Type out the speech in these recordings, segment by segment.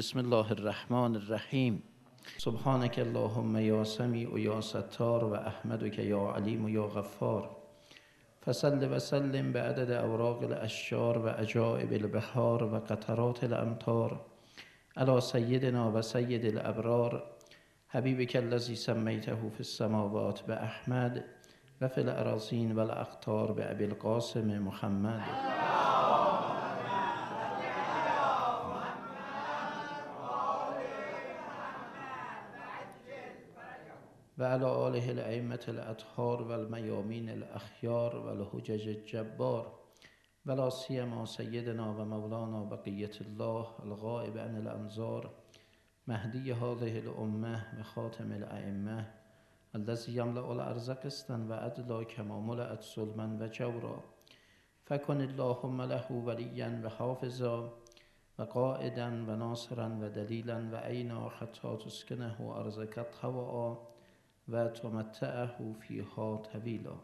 بسم الله الرحمن الرحیم. سبحانك اللهم یا سمیع یا ستار و احمدک یا علیم یا غفار. فصل و سلم بعدد اوراق الاشجار و عجائب البحار و قطرات الامطار علی سیدنا و سید الابرار حبیبک الذی سمیته فی السماوات باحمد و فی الاراضین و الاقطار بابی القاسم محمد و علی آله الائمة الاطهار و المیامین الاخیار و الحجج الجبار و لا سیما سیدنا و مولانا بقیة الله الغائب عن الانظار مهدی هذه الامه و خاتم الائمه الذی یملأ الارض قسطا و عدلا کما ملأت ظلما و جورا فکن اللهم له ولیا و حافظا و قائدا و ناصرا و دلیلا و عینا حتی تسکنه ارضک طوعا و تمتعه فیها طویلا.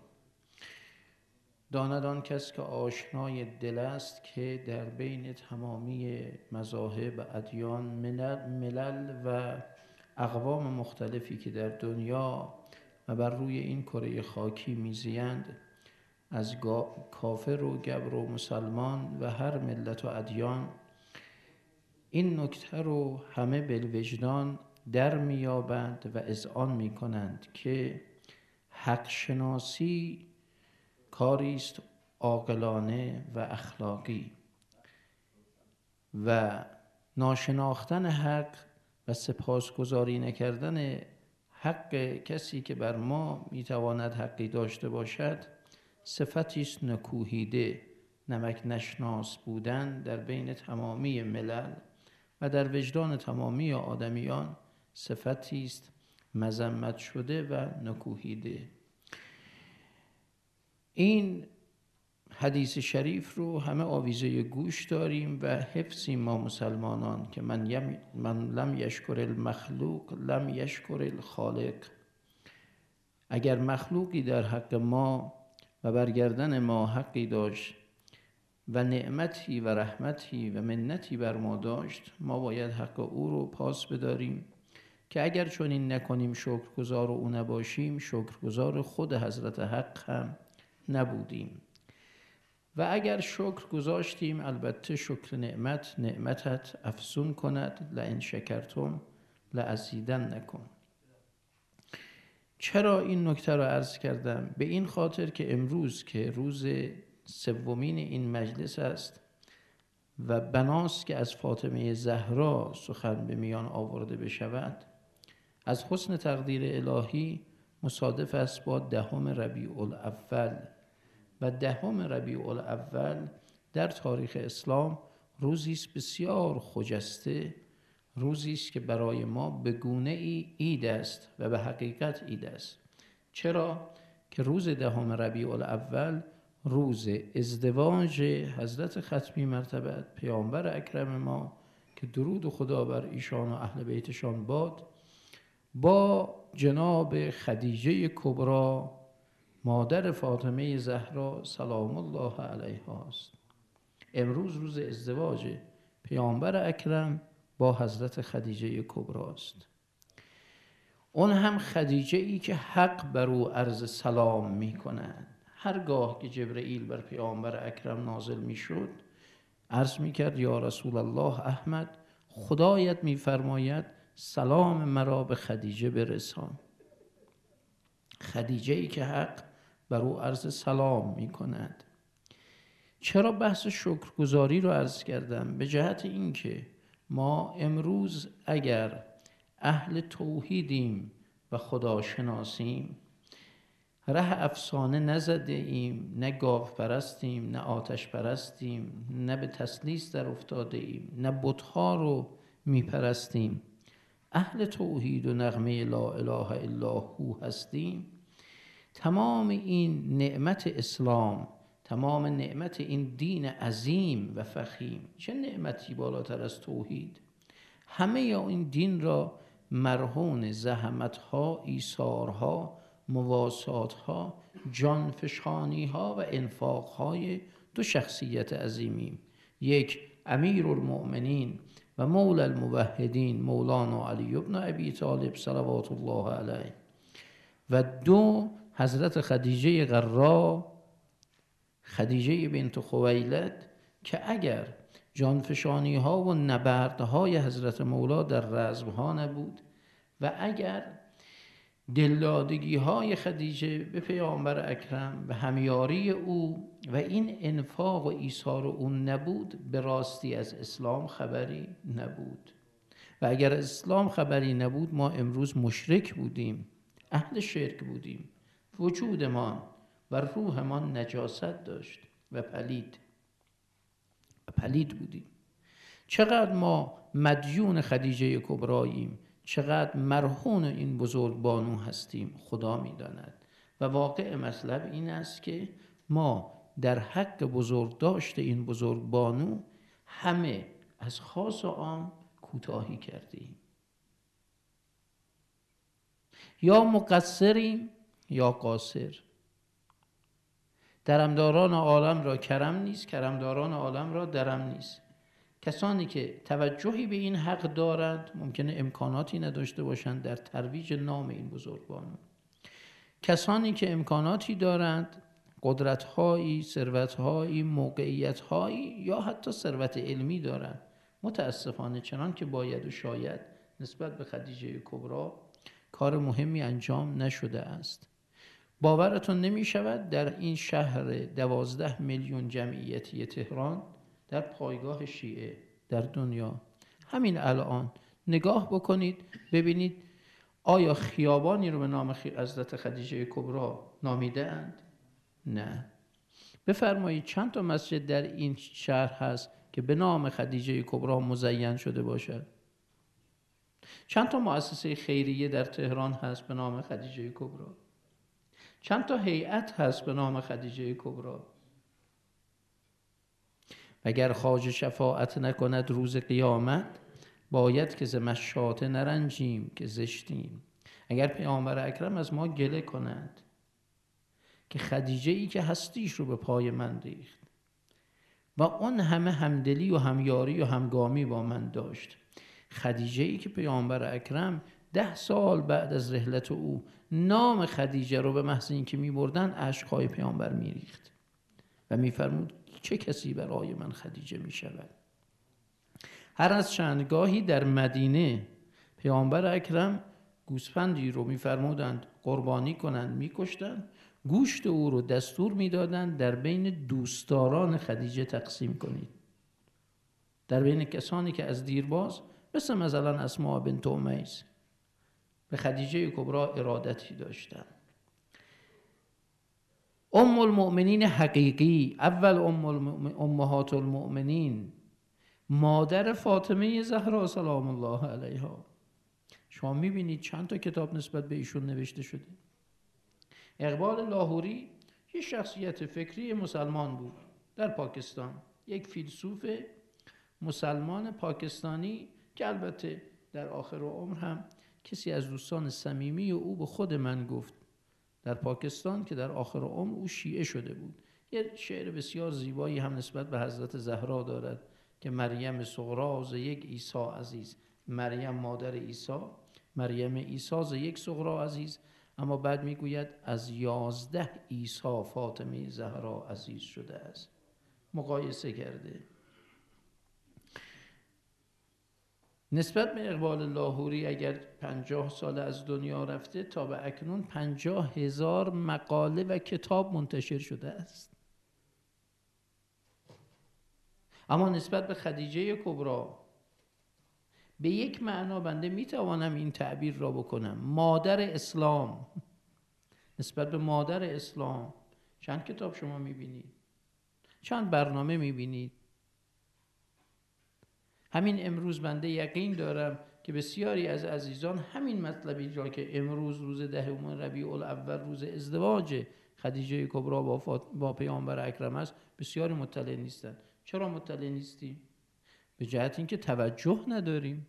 داند آن کس که آشنای دل است که در بین تمامی مذاهب، ادیان، ملل و اقوام مختلفی که در دنیا و بر روی این کره خاکی میزیند، از کافر و گبر و مسلمان و هر ملت و ادیان، این نکته رو همه بالوجدان در میابند و اذعان میکنند که حق شناسی کاری است عاقلانه و اخلاقی و ناشناختن حق و سپاسگزاری نکردن حق کسی که بر ما میتواند حقی داشته باشد صفتی است نکوهیده، نمک نشناس بودن در بین تمامی ملل و در وجدان تمامی آدمیان صفتی است مذمت شده و نکوهیده. این حدیث شریف رو همه آویزه گوش داریم و حفظیم ما مسلمانان که من لم یشکر المخلوق لم یشکر الخالق. اگر مخلوقی در حق ما و برگردن ما حقی داشت و نعمتی و رحمتی و منتی بر ما داشت، ما باید حق او رو پاس بداریم که اگر چنین نکنیم، شکرگزار او نباشیم، شکرگزار خود حضرت حق هم نبودیم. و اگر شکر گذاشتیم، البته شکر نعمتت افزون کند، لئن شکرتم لازیدنکم. چرا این نکته را عرض کردم؟ به این خاطر که امروز که روز سومین این مجلس است و بناست که از فاطمه زهرا سخن به میان آورده بشود، از حسن تقدیر الهی مصادف است با 10 ربیع الاول و 10 ربیع الاول در تاریخ اسلام روزی است بسیار خجسته، روزی است که برای ما به گونه ای عید است و به حقیقت عید است. چرا که روز 10 ربیع الاول روز ازدواج حضرت ختمی مرتبت پیامبر اکرم ما که درود خدا بر ایشان و اهل بیتشان باد، با جناب خدیجه کبری مادر فاطمه زهرا سلام الله علیها است. امروز روز ازدواج پیامبر اکرم با حضرت خدیجه کبری است. اون هم خدیجه ای که حق بر او عرض سلام می کند. هرگاه که جبرئیل بر پیامبر اکرم نازل می شد، عرض می کرد یا رسول الله احمد، خدایت می فرماید سلام مرا به خدیجه برسان. خدیجه ای که حق بر او عرض سلام می کند. چرا بحث شکرگزاری رو عرض کردم؟ به جهت این که ما امروز اگر اهل توحیدیم و خدا شناسیم، ره افسانه نزده ایم، نه گاو پرستیم، نه آتش پرستیم، نه به تسلیس در افتاده ایم، نه بت‌ها رو می پرستیم، اهل توحید و نغمه لا اله الا هو هستیم، تمام این نعمت اسلام، تمام نعمت این دین عظیم و فخیم، چه نعمتی بالاتر از توحید؟ همه این دین را مرهون زحمت‌ها، ایثارها، مواسات‌ها، جانفشانی‌ها و انفاق‌های 2 شخصیت عظیمیم. یک امیرالمؤمنین و مولا الموحدین مولانا علی بن ابی طالب صلوات الله علیه. و دو، حضرت خدیجه غرا، خدیجه بنت خویلد، که اگر جانفشانی ها و نبردهای حضرت مولا در رزم ها نبود و اگر دلدادگی های خدیجه به پیامبر اکرم و همیاری او و این انفاق و ایثار او نبود، به راستی از اسلام خبری نبود. و اگر اسلام خبری نبود، ما امروز مشرک بودیم، اهل شرک بودیم، وجودمان و روحمان نجاست داشت و پلید بودیم. چقدر ما مدیون خدیجه کبراییم، چقدر مرهون این بزرگ بانو هستیم، خدا می‌داند. و واقع مطلب این است که ما در حق بزرگ داشت این بزرگ بانو همه از خاص و عام کوتاهی کردیم. یا مقصریم یا قاصر. درمداران عالم را کرم نیست، کرمداران عالم را درم نیست. کسانی که توجهی به این حق دارند ممکنه امکاناتی نداشته باشند در ترویج نام این بزرگواران. کسانی که امکاناتی دارند، قدرت‌هایی، ثروت‌هایی، موقعیت‌هایی یا حتی ثروت علمی دارند، متاسفانه چنان که باید و شاید نسبت به خدیجه کبری کار مهمی انجام نشده است. باورتون نمی شود در این شهر 12 میلیون جمعیتی تهران، در پایگاه شیعه در دنیا، همین الان نگاه بکنید ببینید آیا خیابانی رو به نام حضرت خدیجه کبری نامیده اند؟ نه. بفرمایید چند تا مسجد در این شهر هست که به نام خدیجه کبری مزین شده باشد؟ چند تا مؤسسه خیریه در تهران هست به نام خدیجه کبری؟ چند تا هیئت هست به نام خدیجه کبری؟ اگر خواجه شفاعت نکند روز قیامت، باید که ز مشاطه نرنجیم که زشتیم. اگر پیامبر اکرم از ما گله کنند که خدیجه ای که هستیش رو به پای من ریخت و اون همه همدلی و همیاری و همگامی با من داشت، خدیجه ای که پیامبر اکرم 10 سال بعد از رحلت او نام خدیجه رو به محض اینکه می‌بردن اشک‌های پیامبر می‌ریخت و می‌فرمود چه کسی برای من خدیجه می‌شود. هر از چندگاهی در مدینه پیامبر اکرم گوسفندی رو می‌فرمودند قربانی کنند، می‌کشتند، گوشت او رو دستور می‌دادند در بین دوستداران خدیجه تقسیم کنید، در بین کسانی که از دیرباز مثلا اسماء بنت امیس به خدیجه کبری ارادتی داشتند. ام المؤمنین حقیقی، اول امهات المؤمنین، مادر فاطمه زهرا سلام الله علیها. شما میبینید چند تا کتاب نسبت به ایشون نوشته شده. اقبال لاهوری یک شخصیت فکری مسلمان بود در پاکستان، یک فیلسوف مسلمان پاکستانی که البته در آخر عمر هم کسی از دوستان صمیمی او به خود من گفت در پاکستان که در آخر عمر او شیعه شده بود. یه شعر بسیار زیبایی هم نسبت به حضرت زهرا دارد که مریم صغرا ز یک عیسی عزیز، مریم مادر عیسی، مریم عیسی ز یک صغرا عزیز، اما بعد میگوید از 11 عیسی فاطمه زهرا عزیز شده است. مقایسه کرده. نسبت به اقبال لاهوری اگر 50 سال از دنیا رفته، تا به اکنون 50,000 مقاله و کتاب منتشر شده است. اما نسبت به خدیجه کبری به یک معنا بنده میتوانم این تعبیر را بکنم، مادر اسلام. نسبت به مادر اسلام چند کتاب شما میبینید؟ چند برنامه میبینید؟ همین امروز بنده یقین دارم که بسیاری از عزیزان همین مطلبی را که امروز روز 10 ربیع الاول روز ازدواج خدیجه کبری با پیامبر اکرم است، بسیاری مطلع نیستند. چرا مطلع نیستیم؟ به جهت اینکه توجه نداریم.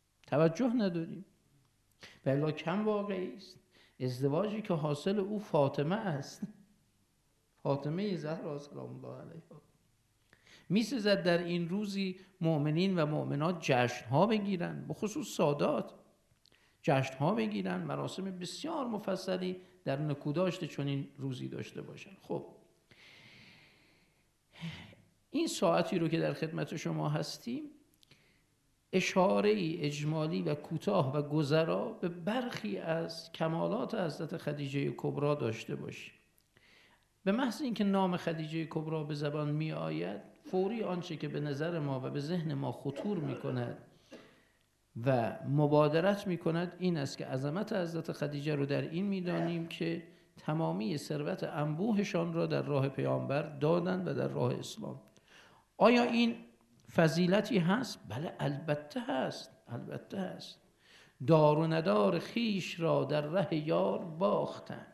بلا کم واقعی است. ازدواجی که حاصل او فاطمه است، فاطمه زهرا سلام الله علیها. میسزد در این روزی مؤمنین و مؤمنات جشن‌ها بگیرن، به خصوص سادات جشن‌ها بگیرن، مراسم بسیار مفصلی در نکوداشت چنین روزی داشته باشن. خب این ساعتی رو که در خدمت شما هستیم اشاره‌ای اجمالی و کوتاه و گذرا به برخی از کمالات حضرت خدیجه کبری داشته باشیم. به محض اینکه نام خدیجه کبری به زبان می آید، فوری آنچه که به نظر ما و به ذهن ما خطور می کند و مبادرت می کند این است که عظمت حضرت خدیجه رو در این می دانیم که تمامی ثروت انبوهشان را در راه پیامبر دادند و در راه اسلام. آیا این فضیلتی هست؟ بله البته هست، البته هست. دار و ندار خیش را در ره یار باختن،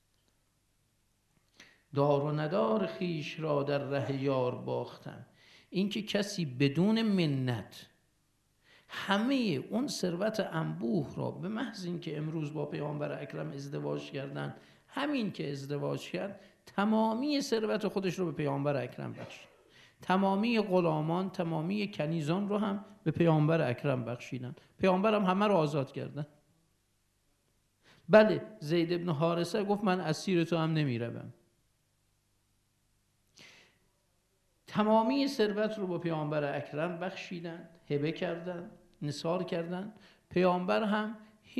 دار و ندار خیش را در ره یار باختن. این که کسی بدون منت همه اون ثروت انبوه را به محض این که امروز با پیامبر اکرم ازدواج کردن، همین که ازدواج کرد تمامی ثروت خودش رو به پیامبر اکرم بخشید، تمامی غلامان، تمامی کنیزان رو هم به پیامبر اکرم بخشیدن، پیامبر هم همه رو آزاد کردن. بله زید ابن حارثه گفت من اسیر تو هم نمیروم. تمامی ثروت رو با پیامبر اکرم بخشیدن، هبه کردن، نثار کردن. پیامبر هم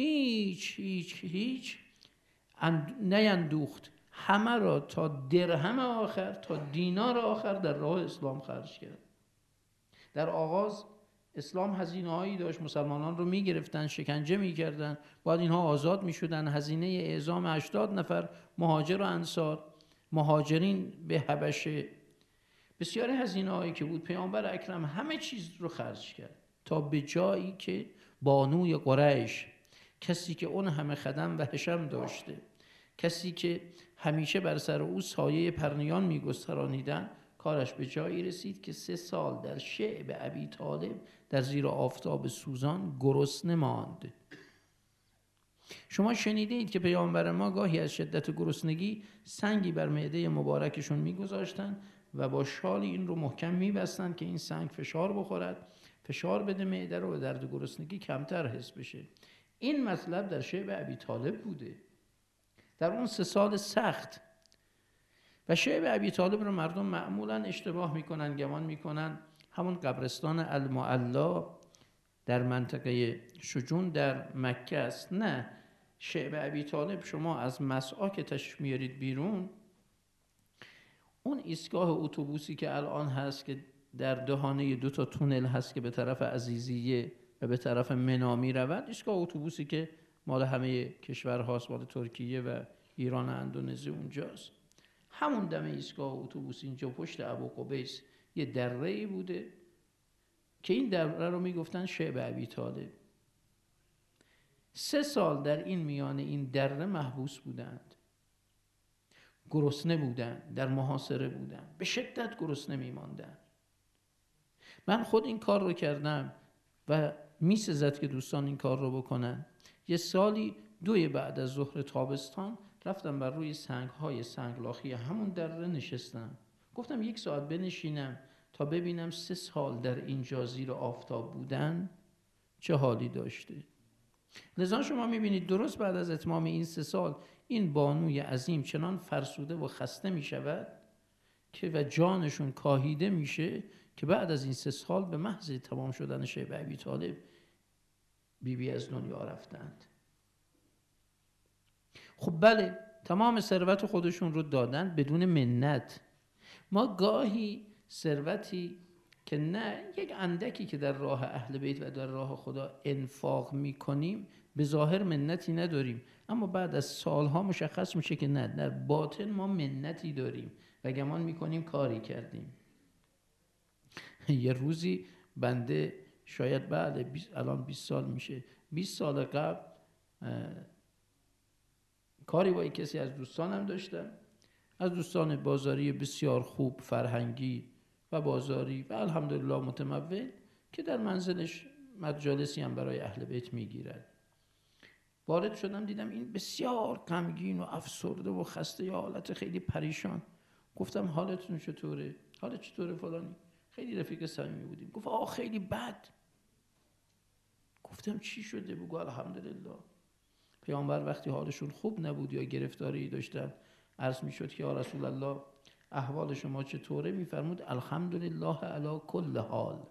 هیچ نیندوخت، همه را تا درهم آخر، تا دینار آخر در راه اسلام خرج کرد. در آغاز اسلام هزینه هایی داشت، مسلمانان رو میگرفتن، شکنجه میکردن، بعد اینها آزاد میشدن. هزینه اعزام 80 نفر مهاجر و انصار، مهاجرین به حبشه، بسیار هزینه هایی که بود، پیامبر اکرم همه چیز رو خرج کرد تا به جایی که بانوی قریش، کسی که اون همه خدم و حشم داشته، کسی که همیشه بر سر او سایه پرنیان میگسترانیدن، کارش به جایی رسید که 3 سال در شعب ابی طالب در زیر آفتاب سوزان گرسنه ماند. شما شنیده اید که پیامبر ما گاهی از شدت گرسنگی سنگی بر معده مبارکشون میگذاشتن و با شال این رو محکم میبستن که این سنگ فشار بخورد، فشار بده معده رو و درد گرسنگی کمتر حس بشه. این مطلب در شعب ابی طالب بوده در اون 3 سال سخت. و شعب ابی طالب رو مردم معمولاً اشتباه میکنن، گمان میکنن همون قبرستان المعلا در منطقه شجون در مکه است. نه، شعب ابی طالب شما از مسعا که تشریف میارید بیرون، اون ایستگاه اتوبوسی که الان هست که در دهانه 2 تا تونل هست که به طرف عزیزیه و به طرف منا میرود، ایستگاه اتوبوسی که مال همه کشورهاست، مال ترکیه و ایران و اندونزی اونجاست. همون دم ایستگاه اتوبوس اینجا پشت ابوقبیس یه دره‌ای بوده که این دره رو میگفتن شعب ابی طالب. 3 سال در این میان این دره محبوس بودند، گرسنه بودند، در محاصره بودند، به شدت گرسنه میماندند. من خود این کار رو کردم و میسزد که دوستان این کار رو بکنن. یه سالی 2 بعد از ظهر تابستان رفتم بر روی سنگ‌های سنگلاخی همون دره نشستم، گفتم 1 ساعت بنشینم تا ببینم 3 سال در اینجا زیر آفتاب بودن چه حالی داشته. لذا شما میبینید درست بعد از اتمام این 3 سال این بانوی عظیم چنان فرسوده و خسته میشود که و جانشون کاهیده میشه که بعد از این 3 سال به محض تمام شدن شعب ابی طالب بی از دنیا رفتند. خب بله، تمام ثروت خودشون رو دادن بدون منت. ما گاهی ثروتی که نه یک اندکی که در راه اهل بیت و در راه خدا انفاق میکنیم به ظاهر منتی نداریم، اما بعد از سالها مشخص میشه که نه، در باطن ما منتی داریم و گمان میکنیم کاری کردیم. یه روزی بنده شاید بعد الان 20 سال میشه، 20 سال قبل کاری با کسی از دوستانم داشتم، از دوستان بازاری بسیار خوب، فرهنگی و بازاری و الحمدلله متمول، که در منزلش مجالسی هم برای اهل بیت میگیرد. وارد شدم دیدم این بسیار غمگین و افسرده و خسته، یا حالت خیلی پریشان. گفتم حالتون چطوره؟ حالت چطوره فلانی؟ خیلی رفیق صمیمی بودیم. گفت آقا خیلی بد. گفتم چی شده؟ بگو الحمدلله. پیامبر وقتی حالشون خوب نبود یا گرفتاری داشتن، عرض میشد که یا رسول الله احوال شما چطوره؟ میفرمود الحمدلله علی کل حال،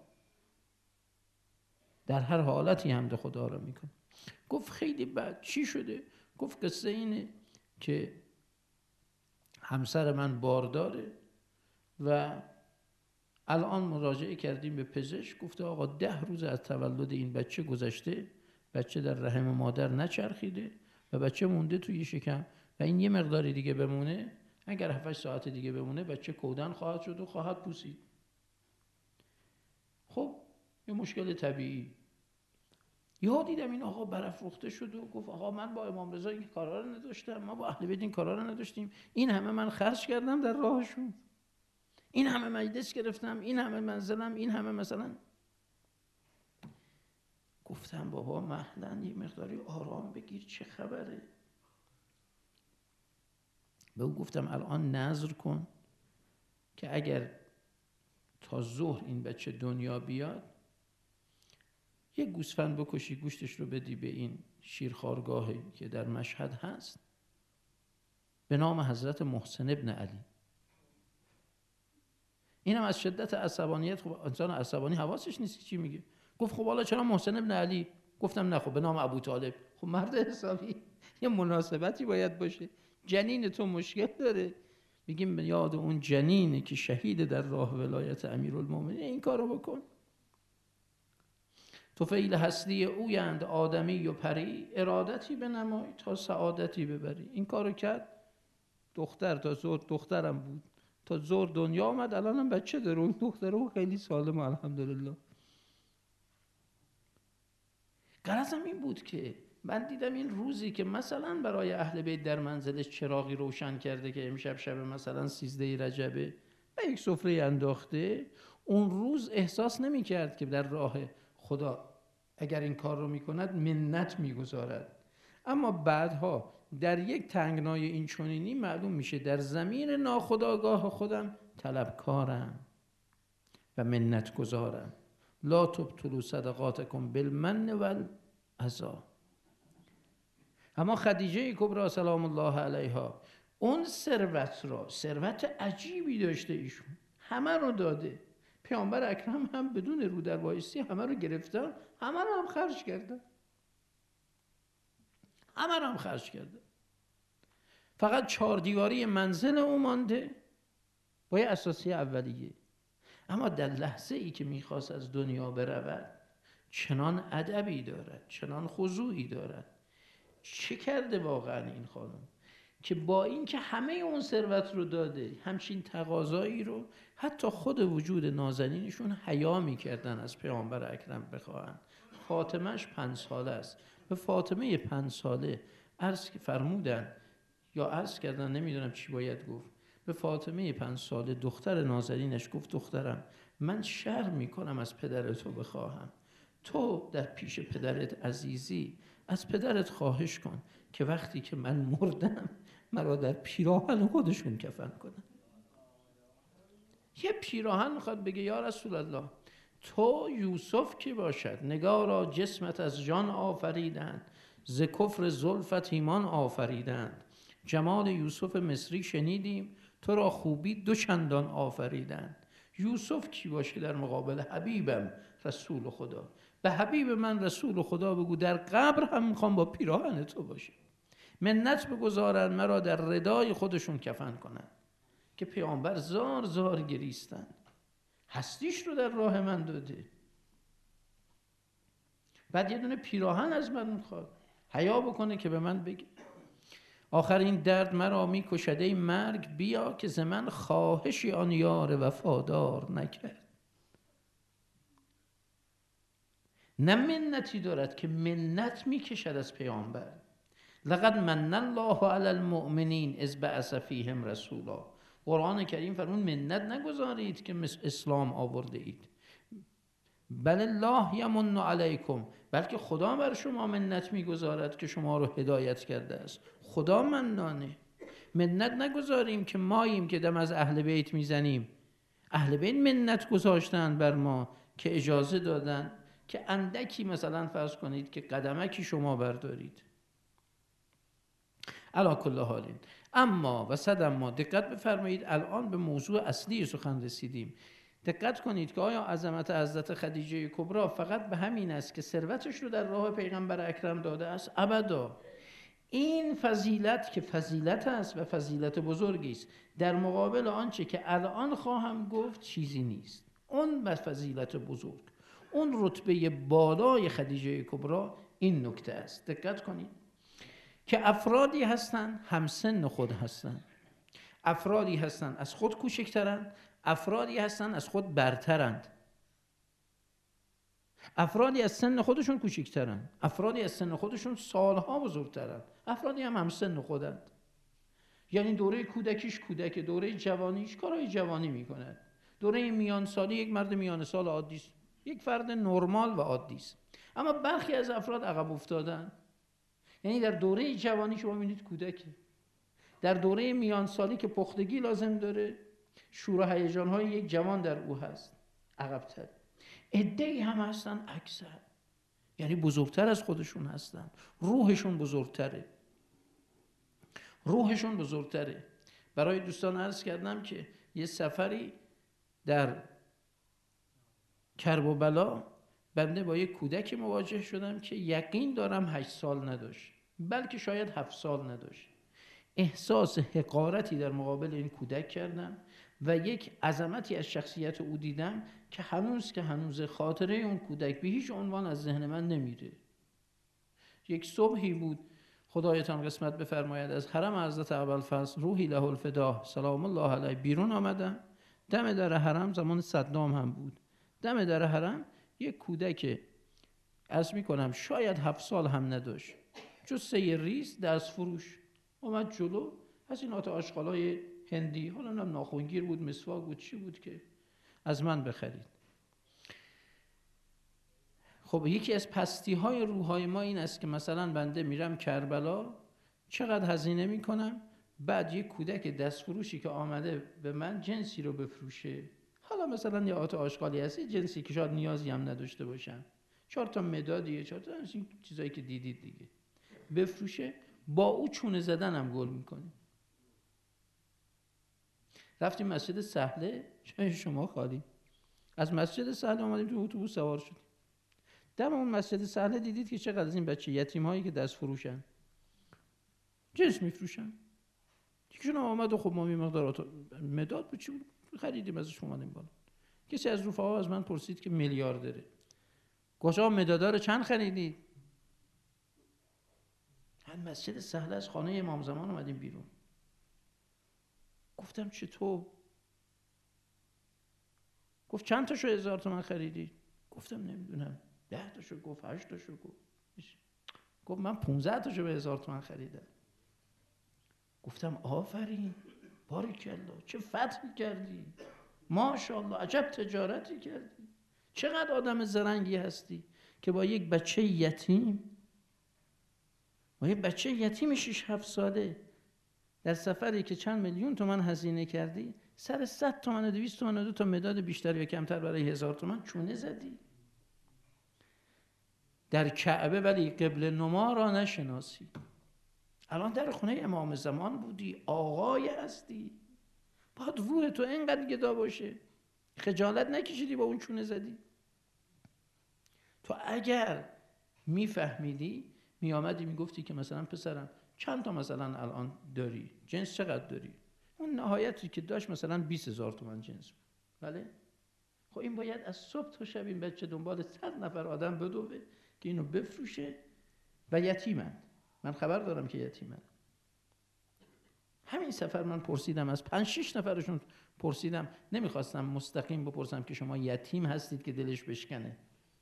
در هر حالتی حمد خدا را میکنه. گفت خیلی بد. چی شده؟ گفت قصه اینه که همسر من بارداره و الان مراجعه کردیم به پزشک، گفته آقا 10 روز از تولد این بچه گذشته، بچه در رحم مادر نچرخیده و بچه مونده توی شکم و این یه مقداری دیگه بمونه، اگر 7 ساعت دیگه بمونه بچه کودن خواهد شد و خواهد پوسید. خب یه مشکل طبیعی. یا دیدم این آقا برافروخته شد و گفت آقا من با امام رضا این کارا رو نداشتم، ما با اهل بیت این کارا رو نداشتیم، این همه من خرج کردم در راهشون، این همه مجلس گرفتم، این همه منزلم، این همه مثلا. گفتم بابا مهلا یه مقداری آرام بگیر، چه خبره؟ به او گفتم الان نذر کن که اگر تا ظهر این بچه دنیا بیاد یه گوسفند بکشی، گوشتش رو بدی به این شیرخوارگاهی که در مشهد هست به نام حضرت محسن ابن علی. اینم از شدت عصبانیت، خب انسان عصبانی حواسش نیست چی میگه. گفت خب حالا چرا محسن ابن علی؟ گفتم نه خب به نام ابو طالب. خب مرد حسابی یه مناسبتی باید باشه. جنین تو مشکل داره، میگیم به یاد اون جنینه که شهید در راه ولایت امیرالمومنین این کارو بکن. طفیل هستی اویند آدمی و پری، ارادتی به نمای تا سعادتی ببری. این کارو کرد. دختر تا زور دخترم بود، تا زور دنیا آمد، الانم بچه داره اون دختره خیلی سالم الحمدلله. غرضم این بود که من دیدم این روزی که مثلا برای اهل بیت در منزلش چراغی روشن کرده که امشب شب مثلا 13 رجبه و یک سفره انداخته، اون روز احساس نمی کرد که در راه خدا اگر این کار رو می کند منت می گذارد. اما بعدها در یک تنگنای این چنینی معلوم میشه در زمین ناخودآگاه خودم طلبکارم و منت گذارم. لا تبطلوا صدقاتکم بالمن والأذی. اما خدیجه کبری سلام الله علیها اون ثروت را، ثروت عجیبی داشته ایشون، همه رو داده. پیامبر اکرم هم بدون رو در وایسی همه رو گرفتن، همه رو هم خرج کردن، همه رو هم خرج کردن. فقط 4 دیواری منزل او مانده با یه اساسی اولیه. اما در لحظه ای که میخواست از دنیا برود چنان ادبی دارد، چنان خضوعی دارد. چه کرده واقعا این خانم که با این که همه اون ثروت رو داده، همچین تقاضایی رو حتی خود وجود نازنینشون حیا میکردن از پیامبر اکرم بخواهن. فاطمهش 5 ساله است. به فاطمه 5 ساله عرض فرمودن یا عرض کردن، نمیدونم چی باید گفت، به فاطمه 5 ساله دختر نازنینش گفت دخترم من شرم میکنم از پدرتو بخواهم، تو در پیش پدرت عزیزی، از پدرت خواهش کن که وقتی که من مردم مرا در پیراهن خودشون کفن کنن. یه پیراهن میخواد بگه یا رسول الله تو یوسف کی باشد، نگارا جسمت از جان آفریدند، ز کفر زلفت ایمان آفریدند. جمال یوسف مصری شنیدیم، تو را خوبی 2 چندان آفریدند. یوسف کی باشه در مقابل حبیبم رسول خدا؟ به حبیب من رسول خدا بگو در قبر هم میخوام با پیراهن تو باشه. منت بگذارن مرا در ردای خودشون کفن کنن. که پیامبر زار زار گریستن، هستیش رو در راه من داده، بعد یه دونه پیراهن از من میخواد، حیا بکنه که به من بگه آخر این درد مرا میکشد ای مرگ، بیا که ز من خواهشی آن یار وفادار نکرد. نه منتی دارد که منت میکشد از پیامبر. لقد من الله علی المؤمنین اذ بعث فیهم رسولا. قرآن کریم فرمود منت نگذارید که اسلام آورده اید. بل الله یمن علیکم، بلکه خدا بر شما منت میگذارد که شما رو هدایت کرده است. خدا منانه. منت نگذاریم که ماییم که دم از اهل بیت میزنیم، اهل بیت منت گذاشتن بر ما که اجازه دادن که اندکی مثلا فرض کنید که قدمکی شما بردارید. علی کل حال. اما ما دقت بفرمایید، الان به موضوع اصلی سخن رسیدیم. دقت کنید که آیا عظمت حضرت خدیجه کبری فقط به همین است که ثروتش رو در راه پیغمبر اکرم داده است؟ ابدا. این فضیلت که فضیلت است و فضیلت بزرگی است، در مقابل آنچه که الان خواهم گفت چیزی نیست. اون فضیلت بزرگ، اون رتبه بالای خدیجه کبری این نکته است. دقت کنید که افرادی هستند همسن خود هستند، افرادی هستند از خود کوچکترند، افرادی هستند از خود برترند، افرادی از سن خودشون کوچکترند، افرادی از سن خودشون سالها بزرگترند، افرادی هم همسن خودند. یعنی دوره کودکیش کودک، دوره جوانیش کارهای جوانی میکند، دوره میان سالی یک مرد میان سال عادی است، یک فرد نرمال و عادی است. اما برخی از افراد عقب افتادن. یعنی در دوره جوانی شما می‌بینید کودک، در دوره میان سالی که پختگی لازم داره، شور و هیجان‌های یک جوان در او هست، عقب‌تر. عده‌ای هم هستن اکثر، یعنی بزرگتر از خودشون هستن، روحشون بزرگتره، روحشون بزرگتره. برای دوستان عرض کردم که یه سفری در کرب و بلا بنده با یک کودک مواجه شدم که یقین دارم 8 سال نداشت، بلکه شاید 7 سال نداشت. احساس حقارتی در مقابل این کودک کردم و یک عظمتی از شخصیت او دیدم که هنوز خاطره اون کودک به هیچ عنوان از ذهن من نمیره. یک صبحی بود، خدایتان قسمت بفرماید، از حرم حضرت ابوالفضل روحی له الفدا سلام الله علیه بیرون آمدم. دم در حرم، زمان صدام هم بود، دم در حرم یک کودک عرض میکنم شاید 7 سال هم نداشت، جثه ریز دست فروش اومد جلو، از این آشغالای هندی، حالا ناخنگیر بود، مسواک بود، چی بود که از من بخرید. خب یکی از پستی های روحای ما این است که مثلا بنده میرم کربلا، چقدر هزینه میکنم، بعد یک کودک دست فروشی که آمده به من جنسی رو بفروشه، حالا مثلا یه آشغالی هست، جنسی که شاید نیازی هم نداشته باشم، 4 تا مدادیه، 4 تا این چیزایی که دیدید دیگه، بفروشه، با او چونه زدن هم گل میکنیم. رفتیم مسجد سهله، جای شما خالی، از مسجد سهله آمدیم تو اتوبوس سوار شدیم، دم اون مسجد سهله دیدید که چقدر از این بچه یتیم هایی که دست فروشن جنس میفروشن. یکیشون آمد و خب ما مقدار مداد بود چی بود خریدیم ازش، اومدیم بالا. کسی از رفقا از من پرسید که میلیاردره، گفتم مدادا رو چند خریدید؟ من مسجد سهله از خانه امام زمان اومدیم بیرون. گفتم چطور؟ گفت چند تاشو 1000 تومان خریدی؟ گفتم نمیدونم، 10 تاشو گفت، 8 تاشو گفت من 15 تاشو به 1000 تومان خریدم. گفتم آفرین، باریکالله، چه فتحی کردی، ماشاءالله، عجب تجارتی کردی، چقدر آدم زرنگی هستی که با یک بچه یتیم، با یک بچه یتیم 6-7 ساله در سفری که چند میلیون تومان هزینه کردی، سر 100 تومان و 200 تومان و 2 تا مداد بیشتر یا کمتر برای 1000 تومان چونه زدی. در کعبه ولی قبله نما را نشناسی. الان در خونه امام زمان بودی، آقای هستی، باید روح تو اینقدر گدا باشه، خجالت نکشیدی با اون چونه زدی. تو اگر میفهمیدی میامدی میگفتی که مثلا پسرم چند تا مثلا الان داری، جنس چقدر داری؟ اون نهایتی که داشت مثلا 20000 تومان جنس بود. بله؟ خب این باید از صبح تا شب این بچه دنبال 100 نفر آدم بدوه که اینو بفروشه و یتیمند. من خبر دارم که یتیمند. همین سفر من پرسیدم از 5-6 نفرشون، پرسیدم، نمیخواستم مستقیم بپرسم که شما یتیم هستید که دلش بشکنه،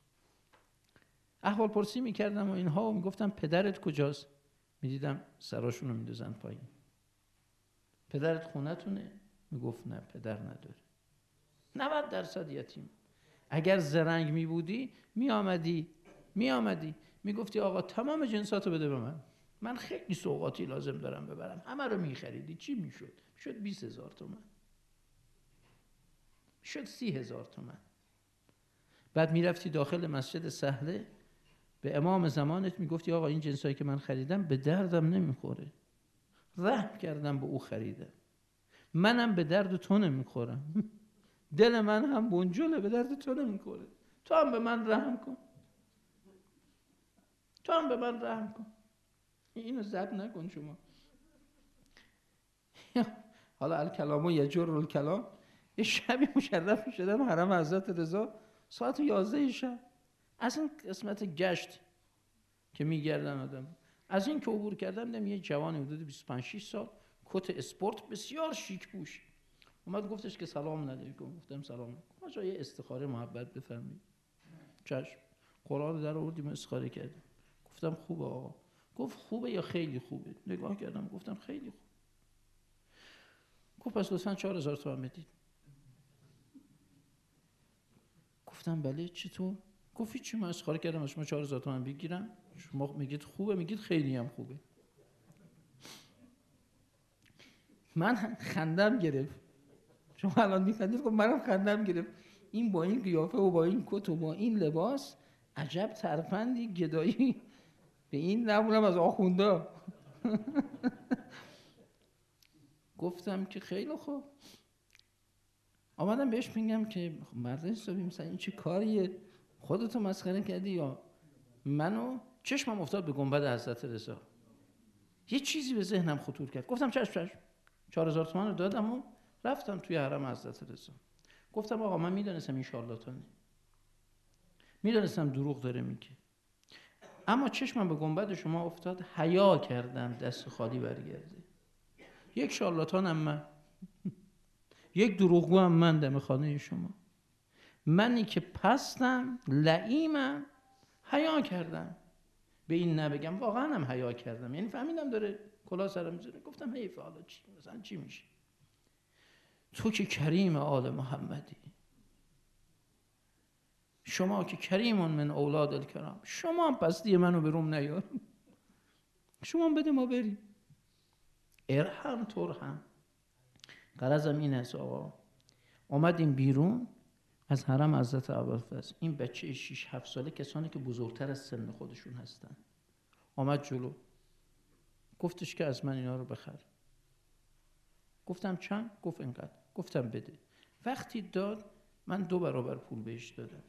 احوال پرسی میکردم و اینها، و میگفتم پدرت کجاست؟ میدیدم سراشونو میدوزن پایین. پدرت خونتونه؟ میگفت نه پدر نداره. 90% یتیم. اگر زرنگ میبودی میآمدی میگفتی آقا تمام جنساتو بده به من خیلی سوغاتی لازم دارم ببرم، همه رو میخریدی، چی میشد؟ میشد 20000 تومان. شد 30,000 تومان. بعد میرفتی داخل مسجد سهله به امام زمانت میگفتی آقا این جنسایی که من خریدم به دردم نمیخوره، رحم کردم به او خریدم، منم به درد تو نمیخورم، دل من هم بنجله به درد تو نمیخوره، تو هم به من رحم کن، تو هم به من رحم کن. اینو زد نکن شما. حالا الکلام یجر الکلام. یه شبی مشرف شدم حرم حضرت رضا ساعت 11 شب، از این قسمت گشت که میگردن آدم، از این که عبور کردم دیدم یه جوان حدود 25-6 سال کت اسپورت بسیار شیک پوش اومد گفتش که سلام علیکم. گفتم سلام علیکم. آقا یه استخاره محبت بفرمایید. چشم. قرآن در آوردیم استخاره کردیم. گفتم خوبه آقا. گفت خوبه یا خیلی خوبه؟ نگاه کردم گفتم خیلی خوب. گفت پس لطفاً 4,000 تومان بدید. گفتم بله چطور؟ گفت چی من استخاره کردم از شما 4,000 تومان بگیرم؟ شما میگید خوبه، میگید خیلی هم خوبه. من خندم گرفت. شما الان میخندید، خب منم خندم گرفت. این با این قیافه و با این کت و با این لباس عجب ترفندی گدایی به این نمونم از آخوندا. گفتم که خیلی خوب. آمدم بهش میگم که مرد حسابی مثلا این چه کاریه، خودتو مسخره کردی یا منو؟ چشمم افتاد به گنبد حضرت رضا، یه چیزی به ذهنم خطور کرد. گفتم چشم 4,000 تومان رو دادم و رفتم توی حرم حضرت رضا. گفتم آقا من میدونستم این شارلاتانه، میدونستم دروغ داره میگه، اما چشمم به گنبد شما افتاد، حیا کردم دست خالی برگرده. یک شارلاتانم من، یک دروغگو هم من دم خانه شما، منی که پستم لعیمم حیا کردم به این نبگم. واقعا هم حیا کردم، یعنی فهمیدم داره کلاه سرم میذاره. گفتم حیف، حالا چی مثلا چی میشه؟ تو که کریم آل محمدی، شما که کریمون من اولاد الکرام، شما هم پستی منو به روم نیار، شما هم بده ما بریم. ارحم ترحم. غرضم این است آقا، اومدیم بیرون از حرم حضرت ابوالفضل. این بچه 6-7 ساله، کسانی که بزرگتر از سن خودشون هستن، اومد جلو گفتش که از من اینا رو بخر. گفتم چند؟ گفت اینقدر. گفتم بده. وقتی داد من 2 برابر پول بهش دادم.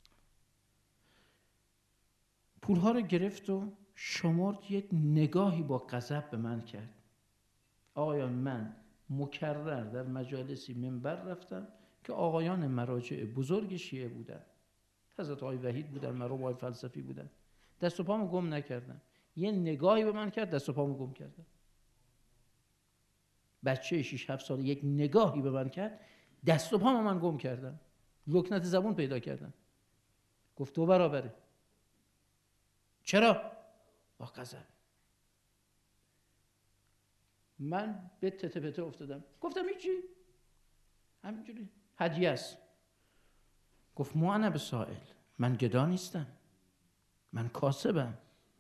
پولها رو گرفت و شمرد، یک نگاهی با غضب به من کرد. آقایان من مکرر در مجالسی منبر رفتم که آقایان مراجع بزرگ شیعه بودن، حضرت آقای وحید بودن، مرحوم آقای فلسفی بودن، دست و پامو گم نکردم. یه نگاهی به من کرد، دست و پامو گم کردم. بچه 6-7 ساله یک نگاهی به من کرد، دست و پامو من گم کردم، لکنت زبون پیدا کردم. گفت 2 برابره. چرا؟ با غضب. من به تته پته افتادم. گفتم هیچی، همینجوری هدیه است. گفت مو انا بسائل، من گدا نیستم، من کاسبم.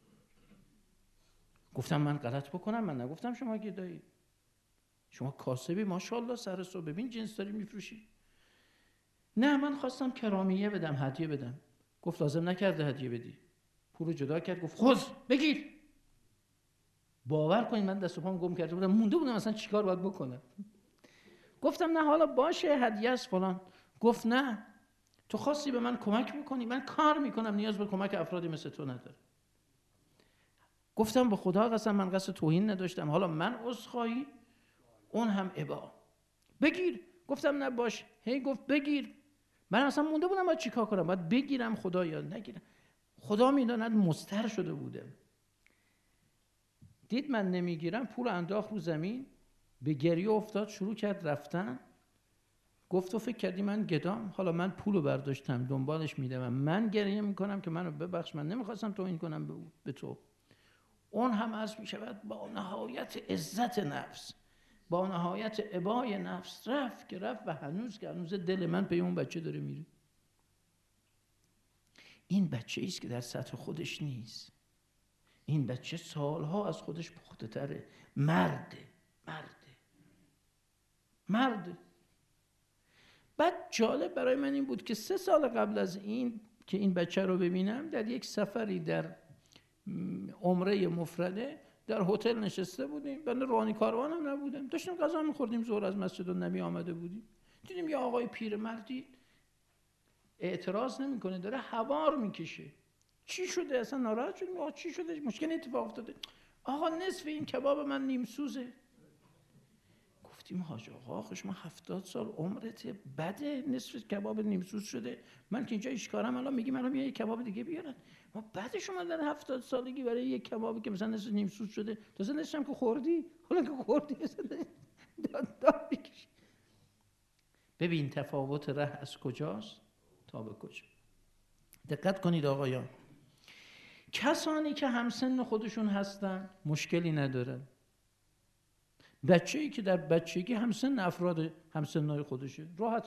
گفتم من غلط بکنم؟ من نگفتم شما گدایی، شما کاسبی، ماشاءالله سر صبح ببین جنس داری میفروشی. نه من خواستم کرامیه بدم، هدیه بدم. گفت لازم نکرده هدیه بدی. پولو جدا کرد گفت خذ بگیر. باور کنید من دست و پام گم کرده بودم، مونده بودم اصلا چیکار باید بکنم. گفتم نه حالا باشه هدیه است فلان. گفت نه تو خواستی به من کمک میکنی، من کار میکنم، نیاز به کمک افرادی مثل تو نداره. گفتم به خدا قسم من قصد توهین نداشتم، حالا من عذرخواهی اون هم ابا. بگیر. گفتم نه باش. هی گفت بگیر. من اصلا مونده بودم باید چیکار کنم، باید بگیرم خدا یا نگیرم. خدا میداند مضطر شده بودم. دید من نمیگیرم، پول انداخت رو زمین، به گریه افتاد، شروع کرد رفتن. گفت تو فکر کردی من گدام؟ حالا من پولو برداشتم دنبالش میدم، من گریه میکنم که منو ببخش، من نمیخواستم توهین کنم به تو. اون هم عرض میشود با نهایت عزت نفس، با نهایت ابای نفس رفت که رفت و هنوز دل من به اون بچه داره میره. این بچه ایست که در سطح خودش نیست، این بچه سالها از خودش پخته تره، مرده. بعد جالب برای من این بود که 3 سال قبل از این که این بچه رو ببینم، در یک سفری در عمره مفرده در هتل نشسته بودیم، بنده روحانی کاروان هم نبودم، داشتیم غذا می‌خوردیم، ظهر از مسجد النبی آمده بودیم، دیدیم یه آقای پیرمردی اعتراض نمی‌کنه، داره حوار میکشه. چی شده؟ اصلا ناراحت شدیم. آقا چی شده؟ مشکل اتفاق افتاده. آقا نصف این کباب من نیم سوزه. گفتیم حاج آقا خوش ما 70 سال عمرته، بده نصف کباب نیم سوز شده، من که اینجا ایشکارم، الان میگی منو بیا یک کباب دیگه بیارن. ما بعد شما در 70 سالگی برای یک کبابی که مثلا نصف نیم سوز شده، تازه نصفم که خوردی، حالا که خوردی داد بکشی. ببین تفاوت ره از کجاست تا به کجا. دقت کنید آقایان، کسانی که همسن خودشون هستن مشکلی ندارن. بچه‌ای که در بچگی همسن افراد همسنای خودشه راحت.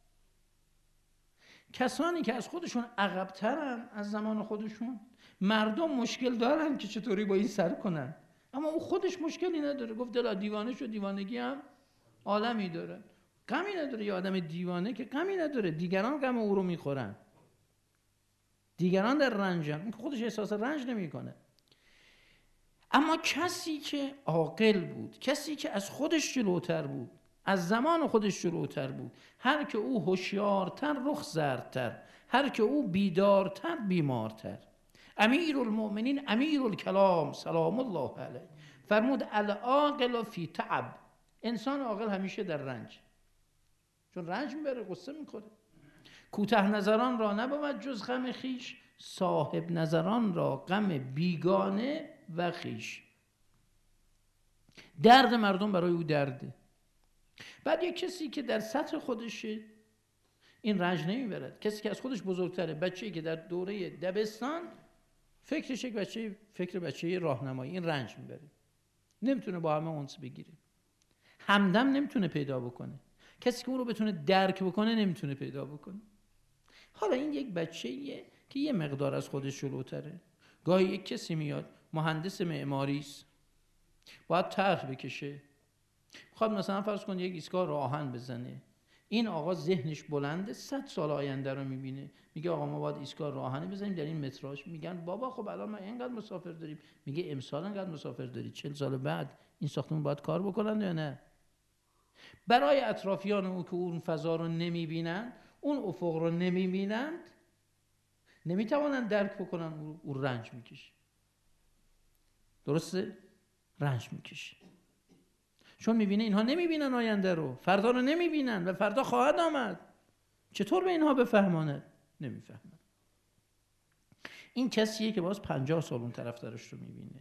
کسانی که از خودشون عقب‌ترن از زمان خودشون، مردم مشکل دارن که چطوری با این سر کنن، اما او خودش مشکلی نداره. گفت دلا دیوانه شد، دیوانگی هم عالمی داره. غمی نداره. یه آدم دیوانه که غمی نداره، دیگران غم او رو میخورن، دیگران در رنجن، این که خودش احساس رنج نمیکنه. اما کسی که عاقل بود، کسی که از خودش جلوتر بود، از زمان خودش جلوتر بود، هر که او هوشیارتر رخ زردتر، هر که او بیدارتر بیمارتر. امیرالمؤمنین امیرالکلام سلام الله علیه فرمود العاقل فی تعب. انسان عاقل همیشه در رنج، چون رنج میبره، غصه میکنه. کوته نظران را نبود جز غم خیش، صاحب نظران را غم بیگانه و خیش. درد مردم برای او درده. بعد یک کسی که در سطح خودشه این رنج نمیبرد. کسی که از خودش بزرگتره، بچه‌ای که در دوره دبستان فکرش یک فکر بچه راهنمایی، این رنج میبره، نمیتونه با همه انس بگیره، همدم نمیتونه پیدا بکنه، کسی که اون رو بتونه درک بکنه نمیتونه پیدا بکنه. حالا این یک بچه‌ایه که یه مقدار از خودش جلوتره. گاهی یک کسی میاد مهندس معماری است، باید طرح بکشه، میخواد مثلا فرض کن یک ایستگاه راه آهن بزنه. این آقا ذهنش بلنده، 100 سال آینده رو میبینه، میگه آقا ما باید ایستگاه راه آهن بزنیم در این متراژ. میگن بابا خب الان ما اینقدر مسافر داریم. میگه امسال اینقدر مسافر داری، 40 سال بعد این ساختمون باید کار بکنن یا نه؟ برای اطرافیان او که اون فضا رو نمیبینن، اون افق رو نمیبینند، نمیتوانند درک بکنن، او رنج میکشه. درسته؟ رنج میکشه، چون میبینه اینها نمیبینن آینده رو، فردا رو نمیبینن و فردا خواهد آمد. چطور به اینها بفهماند؟ نمیفهمن. این کسیه که باز 50 سال اون طرفدارش رو میبینه.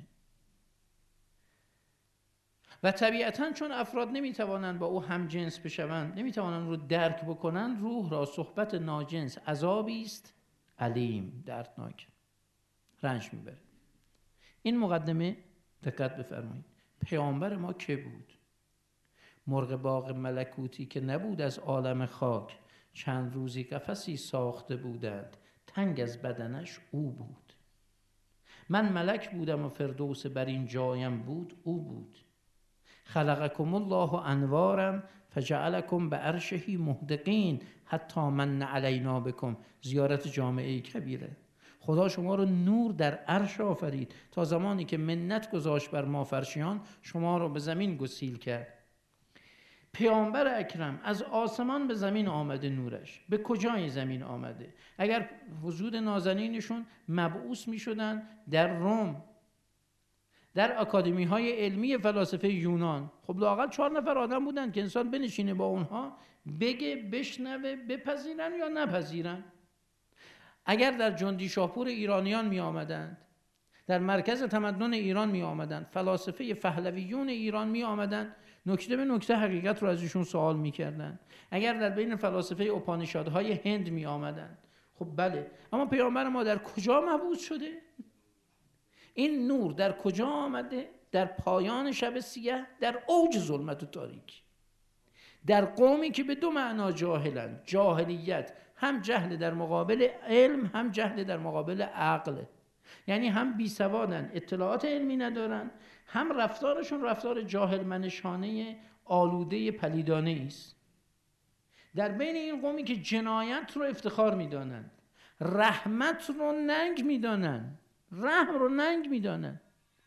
و طبیعتاً چون افراد نمیتوانند با او همجنس بشوند، نمیتوانند رو درک بکنند، روح را صحبت ناجنس عذابی است علیم، دردناک، رنج میبره. این مقدمه دقت بفرمایید. پیامبر ما که بود؟ مرغ باغ ملکوتی که نبود از عالم خاک، چند روزی قفسی ساخته بودند، تنگ از بدنش او بود. من ملک بودم و فردوس بر این جایم بود، او بود. خلقکم الله انوارا فجعلکم بعرشه محدقین حتی من علینا بکم. زیارت جامعه کبیره. خدا شما رو نور در عرش آفرید تا زمانی که منت گذاشت بر ما فرشیان، شما رو به زمین گسیل کرد. پیامبر اکرم از آسمان به زمین آمده نورش. به کجای زمین آمده؟ اگر وجود نازنینشون مبعوث می شدن در روم، در اکادمی های علمی فلاسفه یونان، خب لااقل 4 نفر آدم بودن که انسان بنشینه با اونها بگه، بشنوه، بپذیرن یا نپذیرن. اگر در جندی شاپور ایرانیان می آمدند، در مرکز تمدن ایران می آمدند، فلاسفه پهلویون ایران می آمدند، نکته به نکته حقیقت رو از ایشون سوال می کردن. اگر در بین فلاسفه اپانیشادهای هند می آمدند، خب بله، اما پیامبر ما در کجا مبعوث شده؟ این نور در کجا آمده؟ در پایان شب سیاه، در اوج ظلمت و تاریکی، در قومی که به 2 معنا جاهلند. جاهلیت هم جهل در مقابل علم، هم جهل در مقابل عقل. یعنی هم بی سوادن، اطلاعات علمی ندارن، هم رفتارشون رفتار جاهل منشانه آلوده پلیدانه است. در بین این قومی که جنایت رو افتخار میدانند، رحمت رو ننگ میدانند، رحم رو ننگ میدانند.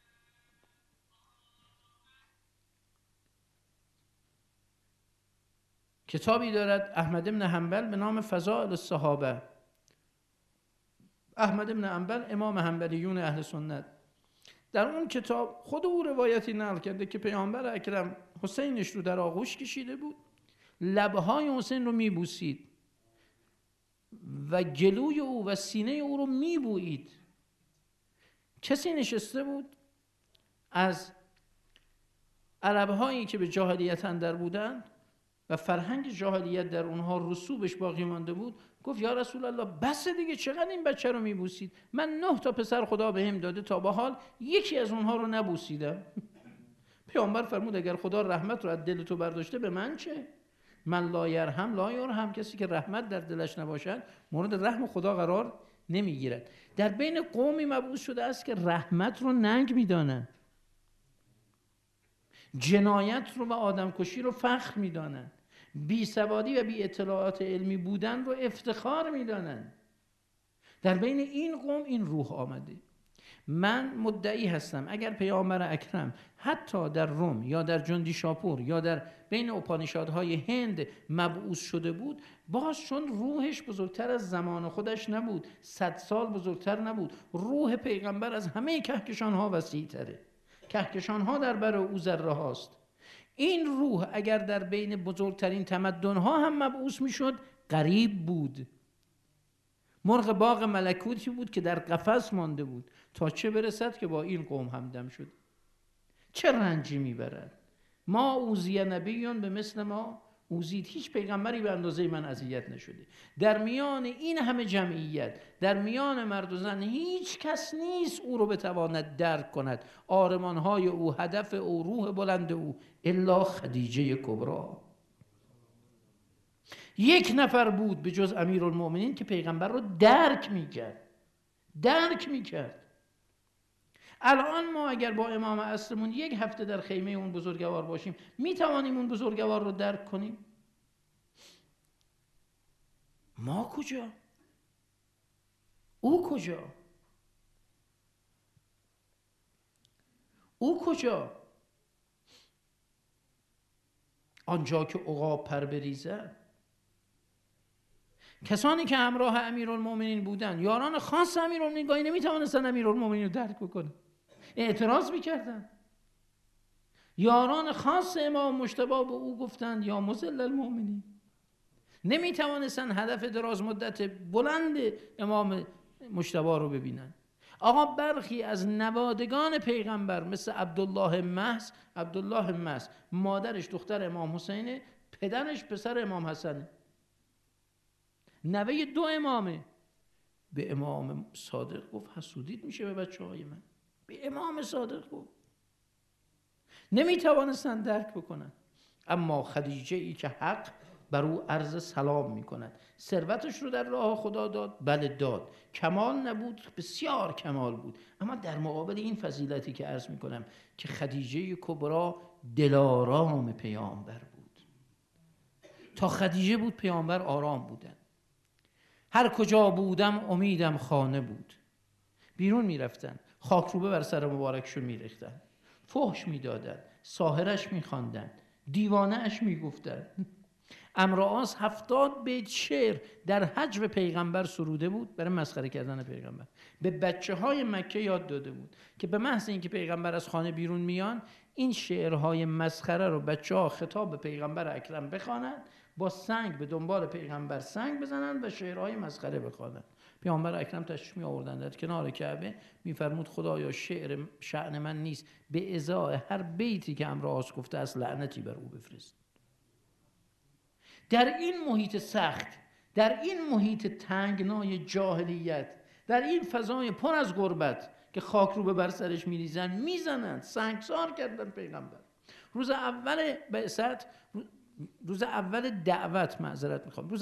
کتابی دارد احمد بن حنبل به نام فضائل الصحابه. احمد بن حنبل امام حنبلیون اهل سنت، در اون کتاب خود او روایتی نقل کرده که پیامبر اکرم حسینش رو در آغوش کشیده بود، لبهای حسین رو میبوسید و گلوی او و سینه او رو میبویید. کسی نشسته بود از عربهایی که به جاهلیت اندر بودند و فرهنگ جاهلیت در اونها رسوبش باقی مانده بود، گفت یا رسول الله بس دیگه، چقدر این بچه رو میبوسید؟ من 9 تا پسر خدا بهم داده، تا به حال یکی از اونها رو نبوسیدم. پیامبر فرمود اگر خدا رحمت رو از دل تو برداشته به من چه؟ من لا یرحم لا یرحم. کسی که رحمت در دلش نباشد مورد رحم خدا قرار نمیگیرد. در بین قومی مبعوث شده است که رحمت رو ننگ میدانند، جنایت رو و آدمکشی رو فخر میدانند، بی سوادی و بی اطلاعات علمی بودن رو افتخار میدانند. در بین این قوم این روح آمده. من مدعی هستم اگر پیامبر اکرم حتی در روم یا در جندی شاپور یا در بین اپانیشادهای هند مبعوث شده بود، باز چون روحش بزرگتر از زمان خودش نبود، 100 سال بزرگتر نبود، روح پیغمبر از همه کهکشانها وسیع تره. کهکشانها در بر او ذره هاست. این روح اگر در بین بزرگترین تمدنها هم مبعوث میشد، غریب بود. مرغ باغ ملکوتی بود که در قفس مانده بود تا چه برسد که با این قوم همدم شد. چه رنجی میبرد. ما اوذی نبیون به مثل ما اوذید. هیچ پیغمبری به اندازه من اذیت نشده. در میان این همه جمعیت، در میان مرد و زن، هیچ کس نیست او رو بتواند درک کند، آرمانهای او، هدف او، روح بلند او، الا خدیجه کبری. یک نفر بود به جز امیرالمؤمنین که پیغمبر رو درک میکرد. الان ما اگر با امام عصرمون 1 هفته در خیمه اون بزرگوار باشیم، میتوانیم اون بزرگوار رو درک کنیم؟ ما کجا؟ او کجا؟ او کجا؟ آنجا که عقاب پر بریزد. کسانی که همراه امیرالمؤمنین بودن، یاران خاص امیرالمؤمنین، گاهی نمیتوانستن امیرالمؤمنین رو درک بکنن، اعتراض میکردن. یاران خاص امام مجتبی به او گفتند یا مذل المؤمنین. نمیتوانستن هدف دراز مدت بلند امام مجتبی رو ببینن. آقا برخی از نوادگان پیغمبر مثل عبدالله محض، مادرش دختر امام حسینه، پدرش پسر امام حسنه، نوه 2 امامه. به امام صادق گفت حسودیت میشه به بچه های من. به امام صادق گفت. نمیتوانستن درک بکنن. اما خدیجه ای که حق بر او عرض سلام میکند، ثروتش رو در راه خدا داد، بله داد، کمال نبود، بسیار کمال بود، اما در مقابل این فضیلتی که عرض میکنم که خدیجه کبری دلارام پیامبر بود. تا خدیجه بود پیامبر آرام بودن. هر کجا بودم امیدم خانه بود. بیرون میرفتن، خاکروبه بر سر مبارکشون میریختن، فحش میدادن، ساحرش میخواندن، دیوانه اش میگفتن. عمرو عاص 70 بیت شعر در هجو پیغمبر سروده بود برای مسخره کردن پیغمبر. به بچه های مکه یاد داده بود که به محض اینکه پیغمبر از خانه بیرون میان، این شعرهای مسخره رو بچه ها خطاب به پیغمبر اکرم بخوانند، با سنگ به دنبال پیغمبر سنگ بزنند و شعرهای مسخره بخوانند. پیامبر اکرم تشریف می آوردند در کنار کعبه، میفرمود خدایا شعر شأن من نیست، به ازای هر بیتی که عمرو عاص گفته است لعنتی بر او بفرست. در این محیط سخت، در این محیط تنگنای جاهلیت، در این فضای پر از غربت که خاک رو به بر سرش میزنند، سنگسار کردن پیغمبر. روز اول بعثت، روز اول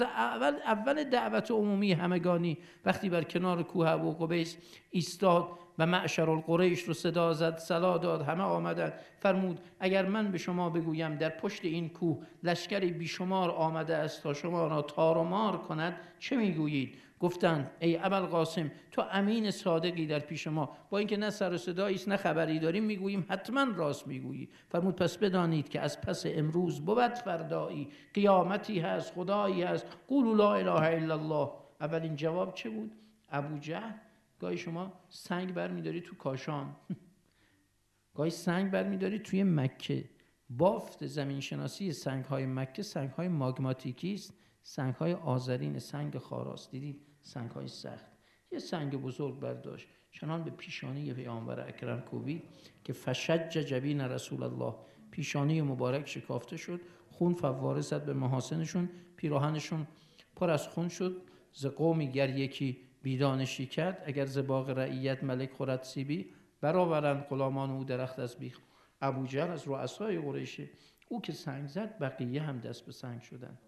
دعوت عمومی همگانی، وقتی بر کنار کوه ابوقبیس ایستاد و معشر القریش رو صدا زد، صلا داد، همه آمدند. فرمود اگر من به شما بگویم در پشت این کوه لشکری بیشمار آمده است تا شما را تار و مار کند، چه میگویید؟ گفتند ای ابوالقاسم، تو امین صادقی در پیش ما، با اینکه نه سر و صدایی است نه خبری داریم، میگوییم حتما راست میگویی. فرمود پس بدانید که از پس امروز بود فردایی، قیامتی هست، خدایی هست، قولوا لا اله الا الله. اولین جواب چه بود؟ ابوجهل، گاهی شما سنگ برمیداری تو کاشان، گاهی سنگ برمیداری توی مکه. بافت زمین شناسی سنگ های مکه سنگ های ماگماتیکی است، سنگ های آذرین، سنگ خاراست. دیدید سنگ های سخت. یه سنگ بزرگ برداشت، چنان به پیشانی پیامبر اکرم کوبید که فشج جبین رسول الله، پیشانی مبارک شکافته شد، خون فواره زد به محاسنشون، پیراهنشون پر از خون شد. ز قومی گر یکی بیدانشی کرد، اگر ز باغ رعیت ملک خورد سیبی، برآورند غلامان او درخت از بیخ. ابوجهل از رؤسای قریشه، او که سنگ زد بقیه هم دست به سنگ شدن.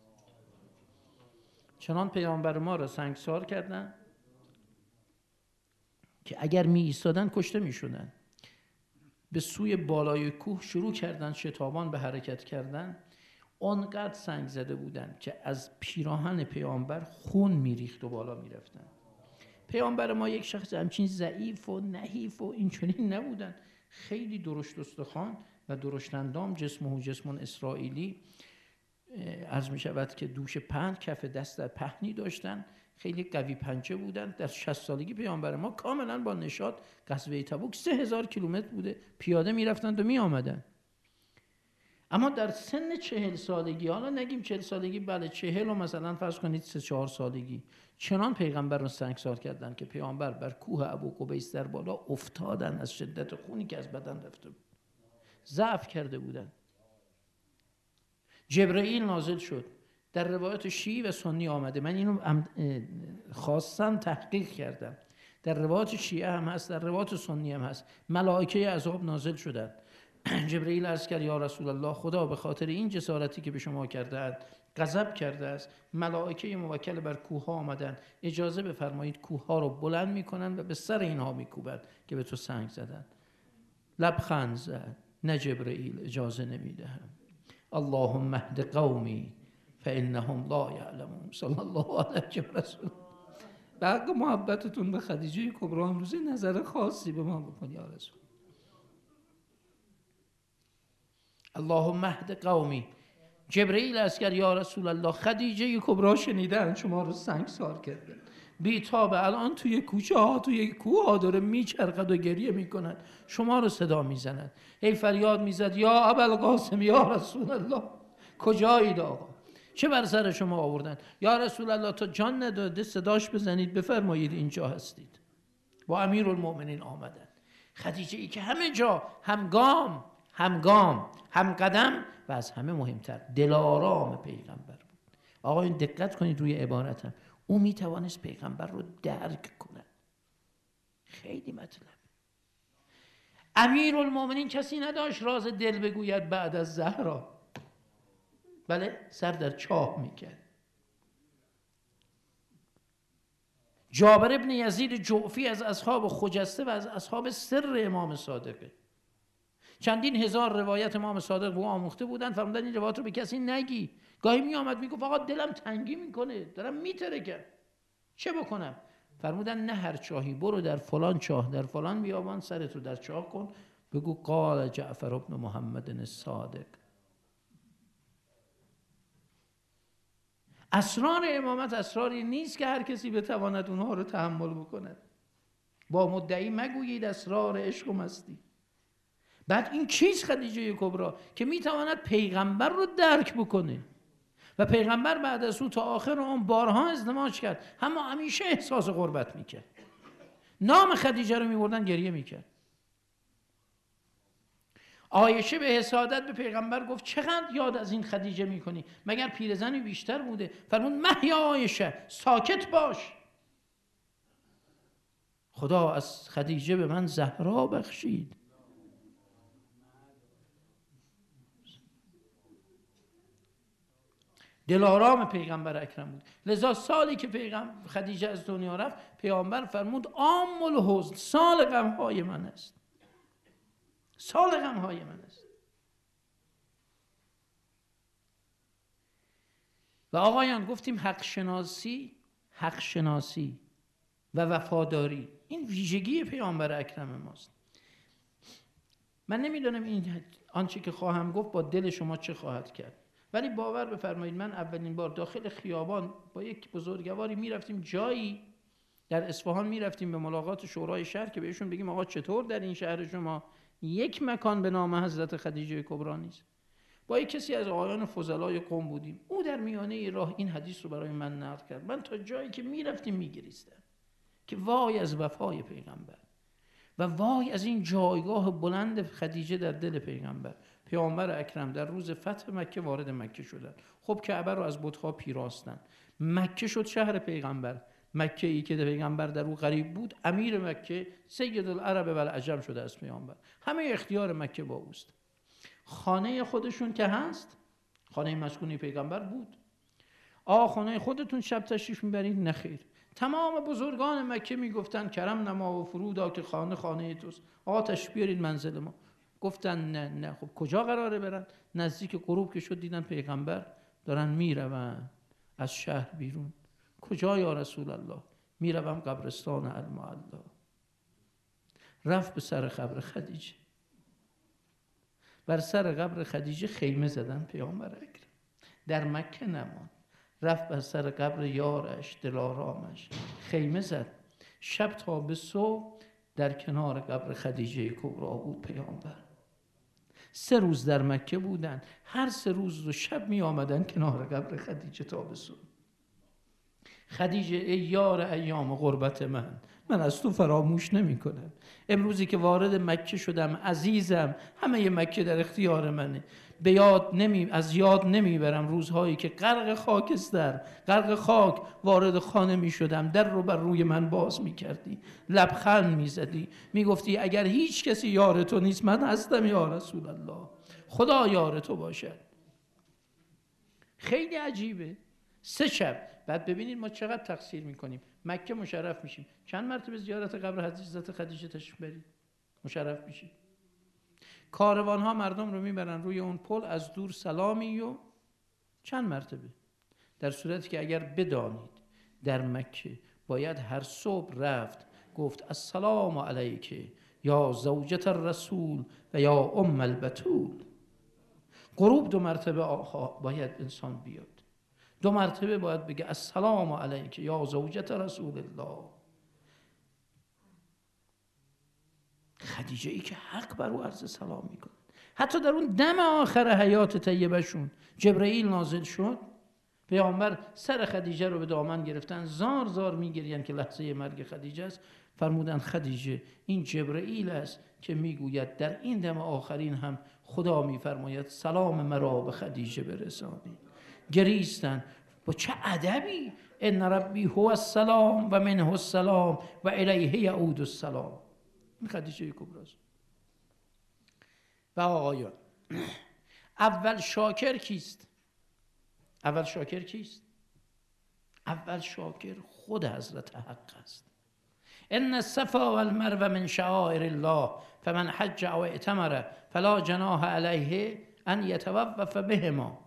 چنان پیامبر ما را سنگسار کردن که اگر می ایستادن کشته می شدن. به سوی بالای کوه شروع کردن شتابان به حرکت کردن. آنقدر سنگ زده بودن که از پیراهن پیامبر خون میریخت و بالا میرفتن. پیامبر ما یک شخص همچین ضعیف و نحیف و اینچنین نبودن، خیلی درشت استخوان و درشت اندام، جسمه جسم اسرائیلی. عرض می شود که دوش پهن، کف دست پهنی داشتن، خیلی قوی پنجه بودن. در 60 سالگی پیامبر ما کاملا با نشاط غزوه تبوک 3000 کیلومتر بوده پیاده میرفتند و می آمدن. اما در سن 40 سالگی، حالا نگیم 40 سالگی، بله 40 و مثلا فرض کنید 3-4 سالگی، چنان پیغمبر رو سنگسار کردن که پیامبر بر کوه ابو قبیس در بالا افتادن از شدت خونی که از بدن رفته بود. ضعف کرده بودن. جبرئیل نازل شد. در روایات شیعی و سنی آمده، من اینو خواستم تحقیق کردم، در روایات شیعه هم هست، در روایات سنی هم هست. ملائکه عذاب نازل شدند. جبرئیل عرض کرد یا رسول الله، خدا به خاطر این جسارتی که به شما کرده غضب کرده است. ملائکه موکل بر کوه ها آمدن، اجازه بفرمایید کوه ها رو بلند میکنن و به سر اینها میکوبند که به تو سنگ زدن. لبخند زد، نه جبرئیل اجازه نمیدهم. اللهم اهد قومی فانهم لا یعلمون. صلی الله علیه و رسول. به حق محبتتون به خدیجه کبری امروزی نظر خاصی به ما بکن یا رسول. اللهم اهد قومی. جبرئیل عرض کرد یا رسول الله، خدیجه کبری شنیدن شما رو سنگسار کرده، بی‌تابه الان توی کوچه ها، توی کوه ها داره میچرخد و گریه میکند، شما رو صدا میزند. ای فریاد میزد یا ابوالقاسم یا رسول الله، کجایید آقا؟ چه بر سر شما آوردن؟ یا رسول الله تا جان نداده صداش بزنید بفرمایید اینجا هستید. با امیرالمؤمنین آمدن. خدیجه ای که همه جا همگام هم قدم و از همه مهمتر دلارام پیغمبر بود. آقا این دقت کنید روی عبارتم، او میتوانست پیغمبر رو درک کنه. خیلی مطلب. امیرالمؤمنین کسی نداشت راز دل بگوید بعد از زهرا. بله، سر در چاه میکرد. جابر ابن یزید جعفی از اصحاب خجسته و از اصحاب سر امام صادقه. چندین هزار روایت امام صادق به او آموخته بودن، فرمودن این روایت رو به کسی نگی. گاهی می آمد میگفت آقا دلم تنگی میکنه، دارم میترکم، چه بکنم؟ فرمودن نه هر چاهی، برو در فلان چاه در فلان بیابان سرتو در چاه کن، بگو قال جعفر ابن محمد الصادق. اسرار امامت اسراری نیست که هر کسی بتواند اونها رو تحمل بکنه. با مدعی مگویید اسرار عشق و مستی. بعد این چیز خدیجه کبری که میتواند پیغمبر رو درک بکنه و پیغمبر بعد از او تا آخر عمر بارها ازدواج کرد، اما همیشه احساس غربت میکرد. نام خدیجه رو میبردن گریه میکرد. عایشه به حسادت به پیغمبر گفت چقدر یاد از این خدیجه میکنی؟ مگر پیرزنی بیشتر بوده؟ فرمود مهیا عایشه، ساکت باش، خدا از خدیجه به من زهرا بخشید. دلارام پیغمبر اکرم بود. لذا سالی که خدیجه از دنیا رفت، پیامبر فرمود عام الحزن، سال غم‌های من است، سال غم‌های من است. و آقایان گفتیم حق شناسی و وفاداری این ویژگی پیامبر اکرم ماست. من نمیدونم این آنچه که خواهم گفت با دل شما چه خواهد کرد، ولی باور بفرمایید من اولین بار داخل خیابان با یک بزرگواری میرفتیم، جایی در اصفهان میرفتیم به ملاقات شورای شهر که بهشون بگیم آقا چطور در این شهر شما یک مکان به نام حضرت خدیجه کبری نیست. با یک کسی از آقایان فضلای قوم بودیم، او در میانه راه این حدیث رو برای من نقل کرد. من تا جایی که میرفتیم میگریستم که وای از وفای پیغمبر و وای از این جایگاه بلند خدیجه در دل پیغمبر. پیامبر اکرم در روز فتح مکه وارد مکه شدند. خب کعبه رو از بت‌ها پیراستن. مکه شد شهر پیغمبر. مکه ای که پیغمبر در او غریب بود، امیر مکه سید العرب و العجم شده از پیامبر. همه اختیار مکه با اوست. خانه خودشون که هست، خانه مسکونی پیغمبر بود. خانه خودتون شب تشریف میبرید؟ نخیر. تمام بزرگان مکه میگفتن کرم نما و فرودا که خانه توست، تشریف بیارید منزل ما. گفتن نه. خب کجا قراره برن؟ نزدیک غروب که شد دیدن پیغمبر دارن میرون از شهر بیرون. کجا یا رسول الله؟ میروم قبرستان المعلا. رفت به سر قبر خدیجه، بر سر قبر خدیجه خیمه زدن. پیامبر اکرم در مکه نماند، رفت بر سر قبر یارش دلارامش خیمه زد. شب تا به صبح در کنار قبر خدیجه کبری بود پیامبر. 3 روز در مکه بودن، هر 3 روز و شب می آمدن کنار قبر خدیجه تا به صبح. خدیجه ای یار ایام غربت من از تو فراموش نمی کنم. امروزی که وارد مکه شدم عزیزم، همه مکه در اختیار منه. از یاد نمیبرم روزهایی که غرق خاکستر، غرق خاک وارد خانه می شدم، در رو بر روی من باز می کردی، لبخند می زدی، می گفتی اگر هیچ کسی یار تو نیست من هستم یا رسول الله، خدا یار تو باشد. خیلی عجیبه. 3 شب بعد ببینید ما چقدر تقصیر میکنیم. مکه مشرف میشیم، چند مرتبه زیارت قبر حضرت خدیجه تشریف برید، مشرف میشید. کاروان ها مردم رو میبرن روی اون پل، از دور سلامی و چند مرتبه. در صورتی که اگر بدانید در مکه باید هر صبح رفت گفت السلام علیک یا زوجة الرسول و یا ام البتول. غروب 2 مرتبه باید انسان بیاد، 2 مرتبه باید بگه السلام علیک یا زوجة رسول الله. خدیجه ای که حق بر او عرض سلام میکنه. حتی در اون دم آخر حیات طیبشون جبرئیل نازل شد، پیامبر سر خدیجه رو به دامن گرفتن، زار زار میگریان که لحظه مرگ خدیجه است. فرمودن خدیجه این جبرئیل است که میگوید در این دم آخرین هم خدا میفرماید سلام مرا به خدیجه برسانی. گریستن. با چه ادبی! ان ربی هو السلام و منه السلام و الیه یعود السلام. این خدیجه کبری است. و آقایان، اول شاکر کیست؟ اول شاکر خود حضرت حق است. ان الصفا والمروه من شعائر الله فمن حج او اعتمر فلا جناح علیه ان یطوف بهما.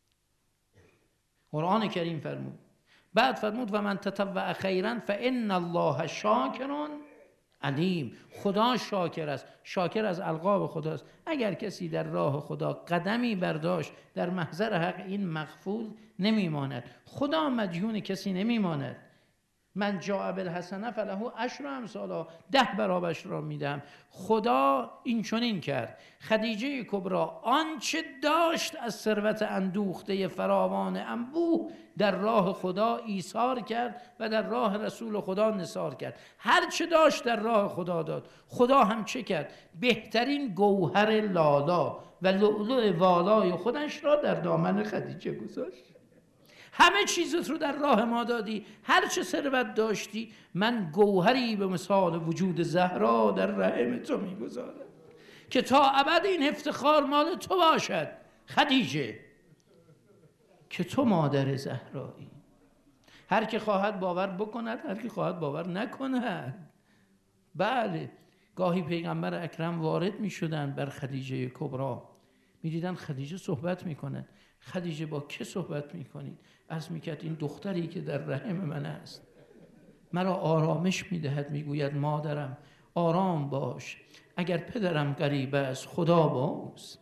قرآن کریم فرمود. بعد فرمود و من تطوع خیرا فان الله شاکر علیم. خدا شاکر است. شاکر از القاب خداست. اگر کسی در راه خدا قدمی برداشت در محضر حق، این مغفول نمیماند. خدا مدیون کسی نمیماند. من جاء بالحسنه فله عشر امثالها، 10 برابرش را میدم. خدا این چنین کرد. خدیجه کبری آنچه داشت از ثروت اندوخته فراوان انبوه در راه خدا ایثار کرد و در راه رسول خدا نثار کرد. هر چه داشت در راه خدا داد. خدا هم چه کرد؟ بهترین گوهر لالا و لؤلؤ والای خودش را در دامن خدیجه گذاشت. همه چیزت رو در راه ما دادی، هر چه ثروت داشتی، من گوهری به مثال وجود زهرا در رحم تو میگذارم که تا ابد این افتخار مال تو باشد. خدیجه که تو مادر زهرایی. هر که خواهد باور بکند، هر که خواهد باور نکند. بله، گاهی پیغمبر اکرم وارد می شدن بر خدیجه کبری، می دیدن خدیجه صحبت می کند. خدیجه با که صحبت می کنید؟ عرض می کرد این دختری که در رحم من است مرا آرامش می دهد، می گوید مادرم آرام باش، اگر پدرم غریب است خدا با اوست.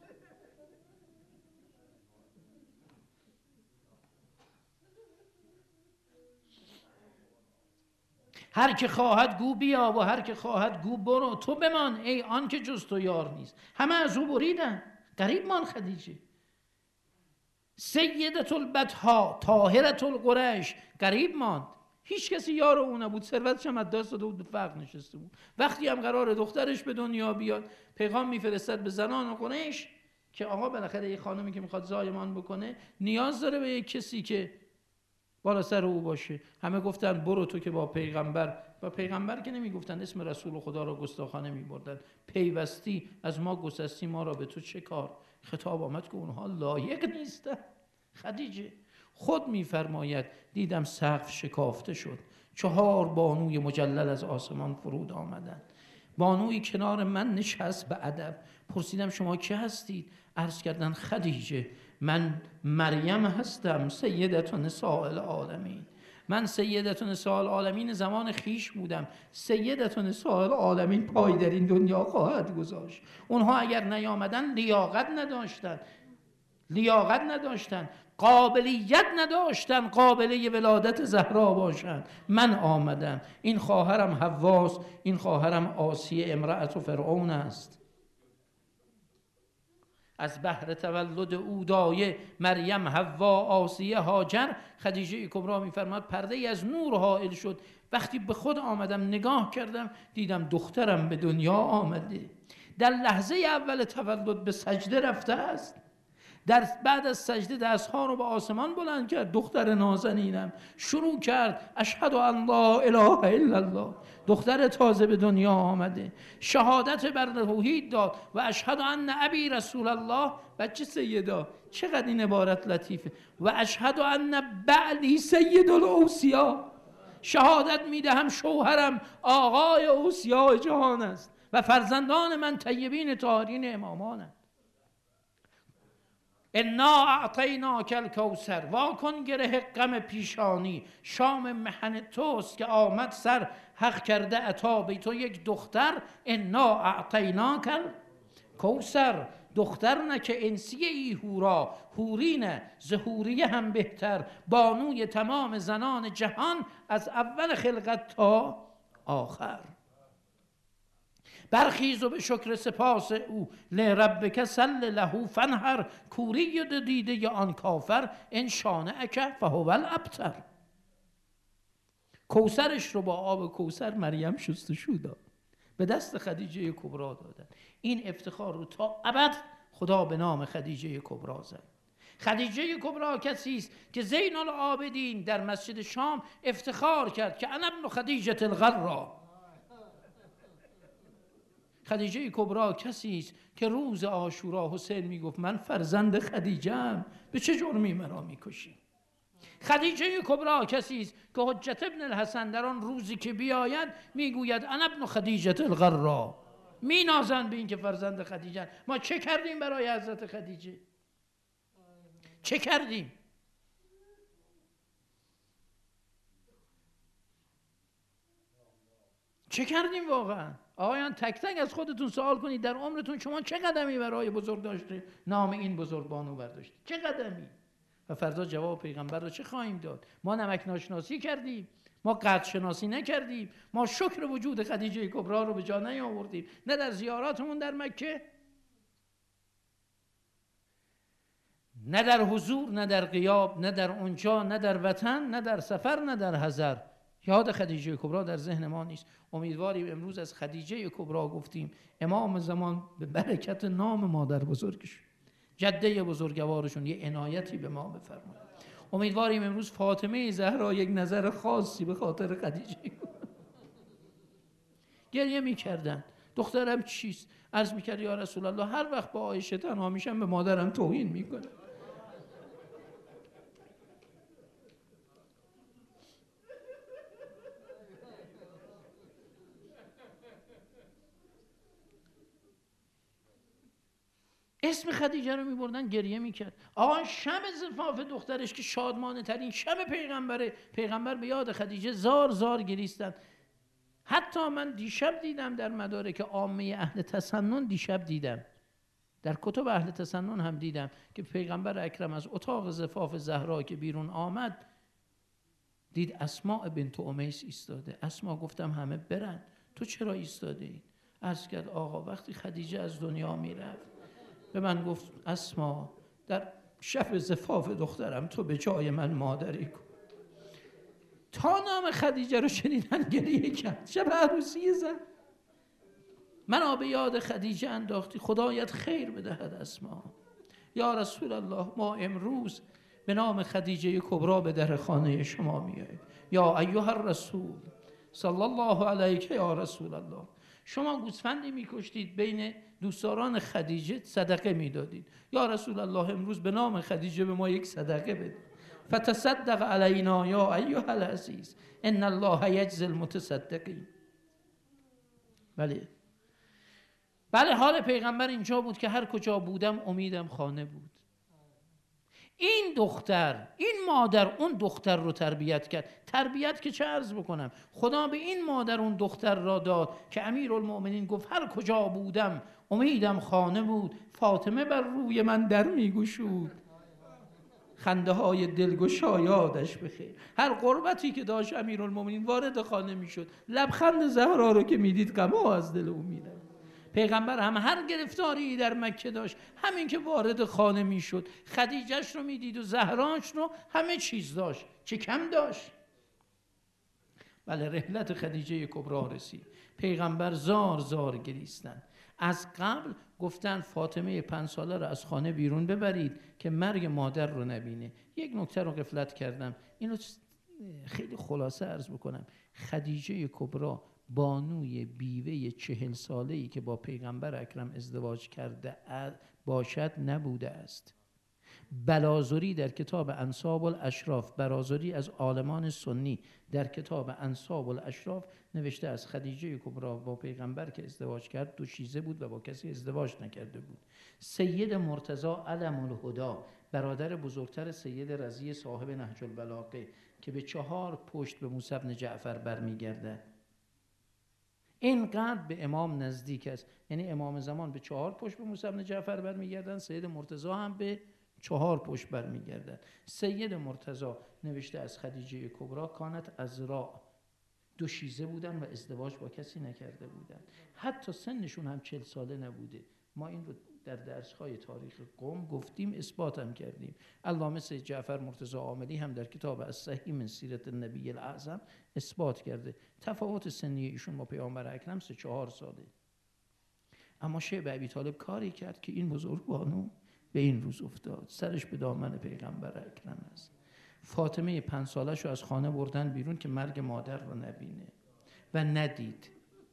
هر که خواهد گو بیا و هر که خواهد گو برو، تو بمان ای آن که جز تو یار نیست. همه از او بریدن، غریب مان خدیجه. سیدت البطحاء طاهرت القریش، غریب ماند، هیچ کسی یار او نبود، ثروتش هم از دست داده بود، به فقر نشسته بود. وقتی هم قرار دخترش به دنیا بیاد پیغام میفرستد به زنان قریش که آقا بالاخره یه خانمی که میخواد زایمان بکنه نیاز داره به یک کسی که بالا سر او باشه. همه گفتن برو تو که با پیغمبر که نمیگفتن، اسم رسول خدا را گستاخانه میبردن. پیوستی از ما گسستی، ما را به تو چه کار؟ خطاب آمد که اونها لایق نیستن. خدیجه خود میفرماید دیدم سقف شکافته شد، 4 بانوی مجلل از آسمان فرود آمدند. بانوی کنار من نشست به ادب. پرسیدم شما کی هستید؟ عرض کردن خدیجه، من مریم هستم، سیدت نساء العالمین. من سیدت نساء العالمین زمان خیش بودم، سیدت نساء العالمین پای در این دنیا خواهد گذاشت. اونها اگر نیامدن لیاقت نداشتن، قابلیت نداشتن قابلیت ولادت زهرا باشند. من آمدم. این خواهرم حواست، این خواهرم آسیه امرأت و فرعون است. از بهر تولد او دایه مریم، حوا، آسیه، هاجر. خدیجه کبری میفرماد پرده ای از نور حائل شد. وقتی به خود آمدم نگاه کردم دیدم دخترم به دنیا آمده. در لحظه اول تولد به سجده رفته است. بعد از سجده دستها رو به آسمان بلند کرد. دختر نازنینم شروع کرد اشهد ان لا اله الا الله. دختر تازه به دنیا آمده، شهادت بر توحید داد و اشهد ان ابی رسول الله. بچه سیدا، چقدر این عبارت لطیفه. و اشهد ان بعلی سید الاوصیا، شهادت میدهم شوهرم آقای اوصیاء جهان است و فرزندان من طیبین طاهرین امامانند. انا اعطیناک الکوثر، واکن گره غم پیشانی، شام محن توست که آمد سر، حق کرده عطا به تو یک دختر. انا اعطیناک الکوثر، دختر نه که انسیه ای هورا، حوری نه ظهوریه هم بهتر، بانوی تمام زنان جهان از اول خلقت تا آخر. برخیز و به شکر سپاس او، لربک صل له فانحر، کوری و دیده آن کافر، ان شانئک فهو الابتر. کوثرش رو با آب کوثر مریم شستشو داد، به دست خدیجه کبری دادن. این افتخار رو تا ابد خدا به نام خدیجه کبری زد. خدیجه کبری کسی است که زین العابدین در مسجد شام افتخار کرد که انا ابن خدیجه الغرا. خدیجه کبری کسی است که روز عاشورا حسین میگفت من فرزند خدیجه ام، به چه جرمی مرا میکشی؟ خدیجه کبری کسی است که حجت ابن الحسن در آن روزی که بیاید میگوید انا ابن خدیجه الغرا. مینازند به این که فرزند خدیجه. ما چه کردیم برای حضرت خدیجه؟ چه کردیم؟ چه کردیم واقعا؟ آقایان تک تک از خودتون سوال کنید در عمرتون شما چه قدمی برای بزرگ داشته نام این بزرگ بانو برداشتید؟ چه قدمی؟ و فردا جواب پیغمبر رو چه خواهیم داد؟ ما نمک ناشناسی کردیم، ما قدر شناسی نکردیم، ما شکر وجود خدیجه کبری رو به جا نیاوردیم، نه در زیاراتمون در مکه، نه در حضور، نه در غیاب، نه در اونجا، نه در وطن، نه در سفر، نه در حضر. یاد خدیجه کبری در ذهن ما نیست. امیدواریم امروز از خدیجه کبری گفتیم، امام زمان به برکت نام مادر بزرگش، جده بزرگوارشون یه عنایتی به ما بفرمایید. امیدواریم امروز فاطمه زهرا یک نظر خاصی به خاطر خدیجه گریه میکردن. دخترم چیست؟ عرض میکرد یا رسول الله هر وقت با عایشه تنها میشم به مادرم توهین میکنه. اسم خدیجه رو میبردن گریه میکرد. آقا شب زفاف دخترش که شادمانه ترین شب پیغمبر به یاد خدیجه زار زار گریستن. حتی من دیشب دیدم در مدارک عامه اهل تسنن، دیشب دیدم در کتب اهل تسنن هم دیدم که پیغمبر اکرم از اتاق زفاف زهرا که بیرون آمد دید اسماء بنت امیس ایستاده. اسماء گفتم همه برن، تو چرا ایستاده ای؟ عرض کرد آقا وقتی خدیجه از دنیا میرفت به من گفت اسماء در شب زفاف دخترم تو به جای من مادری کن. تا نام خدیجه رو شنیدن گریه کرد. شب عروسی زن من به یاد خدیجه انداختی، خدایت خیر بدهد اسماء. یا رسول الله ما امروز به نام خدیجه کبرا به در خانه شما میاییم. یا ایها الرسول صلی الله علیک یا رسول الله. شما گوسفندی میکشتید بین دوستداران خدیجه صدقه میدادید. یا رسول الله امروز به نام خدیجه به ما یک صدقه بده. فتصدق علینا یا ایها العزیز ان الله یجزی المتصدقین. بله حال پیغمبر اینجا بود که هر کجا بودم امیدم خانه بود. این دختر، این مادر اون دختر رو تربیت کرد. تربیت که چه عرض بکنم، خدا به این مادر اون دختر را داد که امیرالمؤمنین گفت هر کجا بودم امیدم خانه بود. فاطمه بر روی من در میگشود، خنده های دلگشا یادش بخیر. هر قربتی که داشت امیرالمؤمنین وارد خانه میشد، لبخند زهرا رو که میدید غم‌ها از دل او میرفت. پیغمبر هم هر گرفتاری در مکه داشت، همین که وارد خانه میشد خدیجهش رو میدید و زهراش رو، همه چیز داشت، چه کم داشت. بله رحلت خدیجه کبرا رسید. پیغمبر زار زار گریستن. از قبل گفتن فاطمه 5 ساله رو از خانه بیرون ببرید که مرگ مادر رو نبینه. یک نکته رو غفلت کردم، اینو خیلی خلاصه عرض بکنم. خدیجه کبرا بانوی بیوه 40 ساله‌ای که با پیغمبر اکرم ازدواج کرده باشد نبوده است. بلازری در کتاب انساب الاشراف، برازری از عالمان سنی در کتاب انساب الاشراف نوشته از خدیجه کبرا با پیغمبر که ازدواج کرد دوشیزه بود و با کسی ازدواج نکرده بود. سید مرتضی علم الهدی، برادر بزرگتر سید رضی صاحب نهج البلاغه که به 4 پشت به موسی بن جعفر برمیگرده، اینقدر به امام نزدیک است. یعنی امام زمان به 4 پشت به موسی بن جعفر برمیگردن، سید مرتضی هم به 4 پشت برمیگردن. سید مرتضی نوشته از خدیجه کبرا کانت عذرا، دوشیزه بودن و ازدواج با کسی نکرده بودن، حتی سنشون هم 40 ساله نبوده. ما این رو در درس‌های تاریخ قم گفتیم، اثباتم کردیم. علامه سید جعفر مرتضی عاملی هم در کتاب الصحیح من سیرت النبی الاعظم اثبات کرده تفاوت سنی ایشون با پیامبر اکرم 3-4 ساله. اما شیخ ابی طالب کاری کرد که این بزرگوارو به این روز افتاد، سرش به دامن پیغمبر اکرم است. فاطمه 5 سالش رو از خانه بردن بیرون که مرگ مادر رو نبینه و ندید.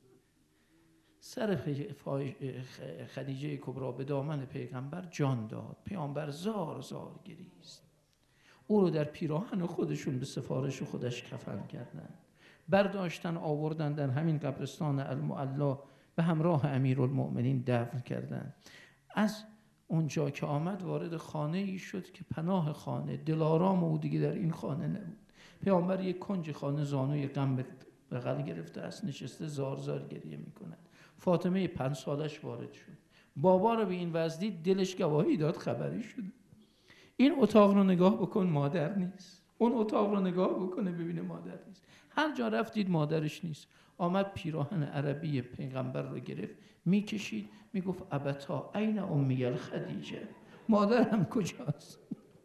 سر خدیجه کبرا به دامن پیغمبر جان داد. پیغمبر زار زار گریست. او رو در پیراهن خودشون به سفارش خودش کفن کردن، برداشتن آوردن در همین قبرستان المعلا به همراه امیرالمؤمنین دفن کردن. از اونجا که آمد وارد خانه ای شد که پناه خانه، دلارام او دیگه در این خانه نبود. پیامبر یک کنج خانه زانوی غم به بغل گرفته است، نشسته زار زار گریه میکند. فاطمه 5 سالش وارد شد. بابا رو به این وضع دید، دلش گواهی داد، خبری شد. این اتاق رو نگاه بکن مادر نیست، اون اتاق رو نگاه بکنه ببینه مادر نیست. هر جا رفت دید مادرش نیست. آمد پیراهن عربی پیغمبر رو گرفت میکشید، میگفت ابتا این امی الخدیجه، مادرم کجاست؟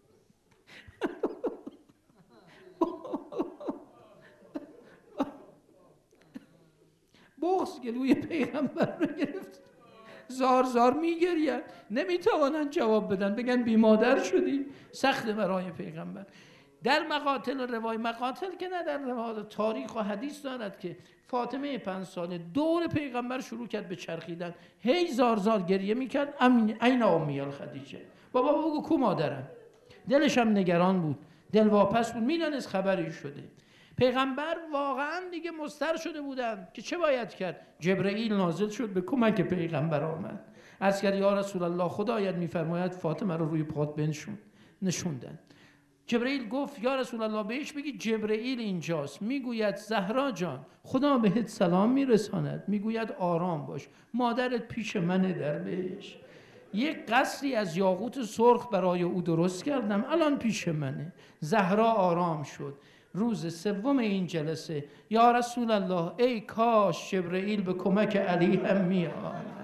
بغض گلوی پیغمبر رو گرفت، زار زار میگرید، نمیتوانند جواب بدن، بگن بی مادر شدی. سخت برای پیغمبر. در مقاتل که نه، در روایات تاریخ و حدیث دارد که فاطمه 5 ساله دور پیغمبر شروع کرد به چرخیدن، هی زار زار گریه میکرد این امی الخدیجه، بابا بگو کو مادرم. دلش هم نگران بود، دلواپس بود، میدانست خبری شده. پیغمبر واقعا دیگه مضطر شده بودن که چه باید کرد. جبرئیل نازل شد به کمک پیغمبر آمد. عرض کرد یا رسول الله خدایت میفرماید فاطمه رو روی پات بنشون. نشوندن. جبرئیل گفت یا رسول الله بهش بگی جبرئیل اینجاست، میگوید زهرا جان خدا بهت سلام میرساند، میگوید آرام باش، مادرت پیش منه در بهش. یک قصری از یاقوت سرخ برای او درست کردم، الان پیش منه. زهرا آرام شد. روز سوم این جلسه یا رسول الله ای کاش جبرئیل به کمک علی هم می آمد.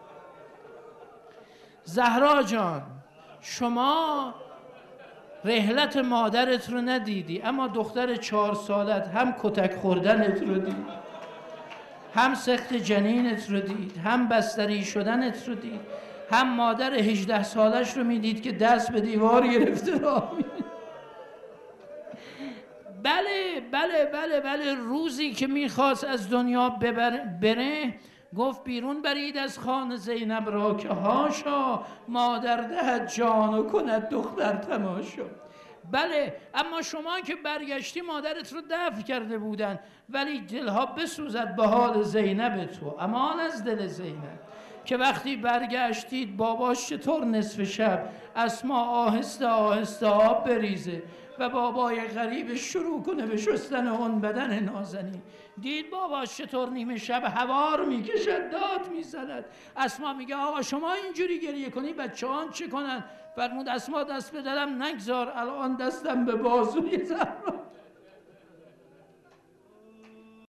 زهرا جان شما رحلت مادرت رو ندیدی، اما دختر 4 سالت هم کتک خوردنت رو دید، هم سخت جنینت رو دید، هم بستری شدنت رو دید، هم مادر 18 سالش رو میدید که دست به دیوار گرفته راه میره. بله روزی که میخواست از دنیا بره گفت بیرون برید از خانه زینب را که هاشا مادر دهد جان و کند دختر تماشا. بله اما شما که برگشتی مادرت رو دفن کرده بودن، ولی دلها بسوزد به حال زینب تو. امان از دل زینب که وقتی برگشتید باباش چطور نصف شب اسما آهسته آهسته آب بریزه و بابای غریب شروع کنه به شستن اون بدن نازنین. دید باباش چطور نیمه شب هوار میکشد داد میزند. اسما میگه آقا شما اینجوری گریه کنی بچه‌هان چه کنن؟ فرمود اسما دست به دلم نگذار، الان دستم به بازوی زهرا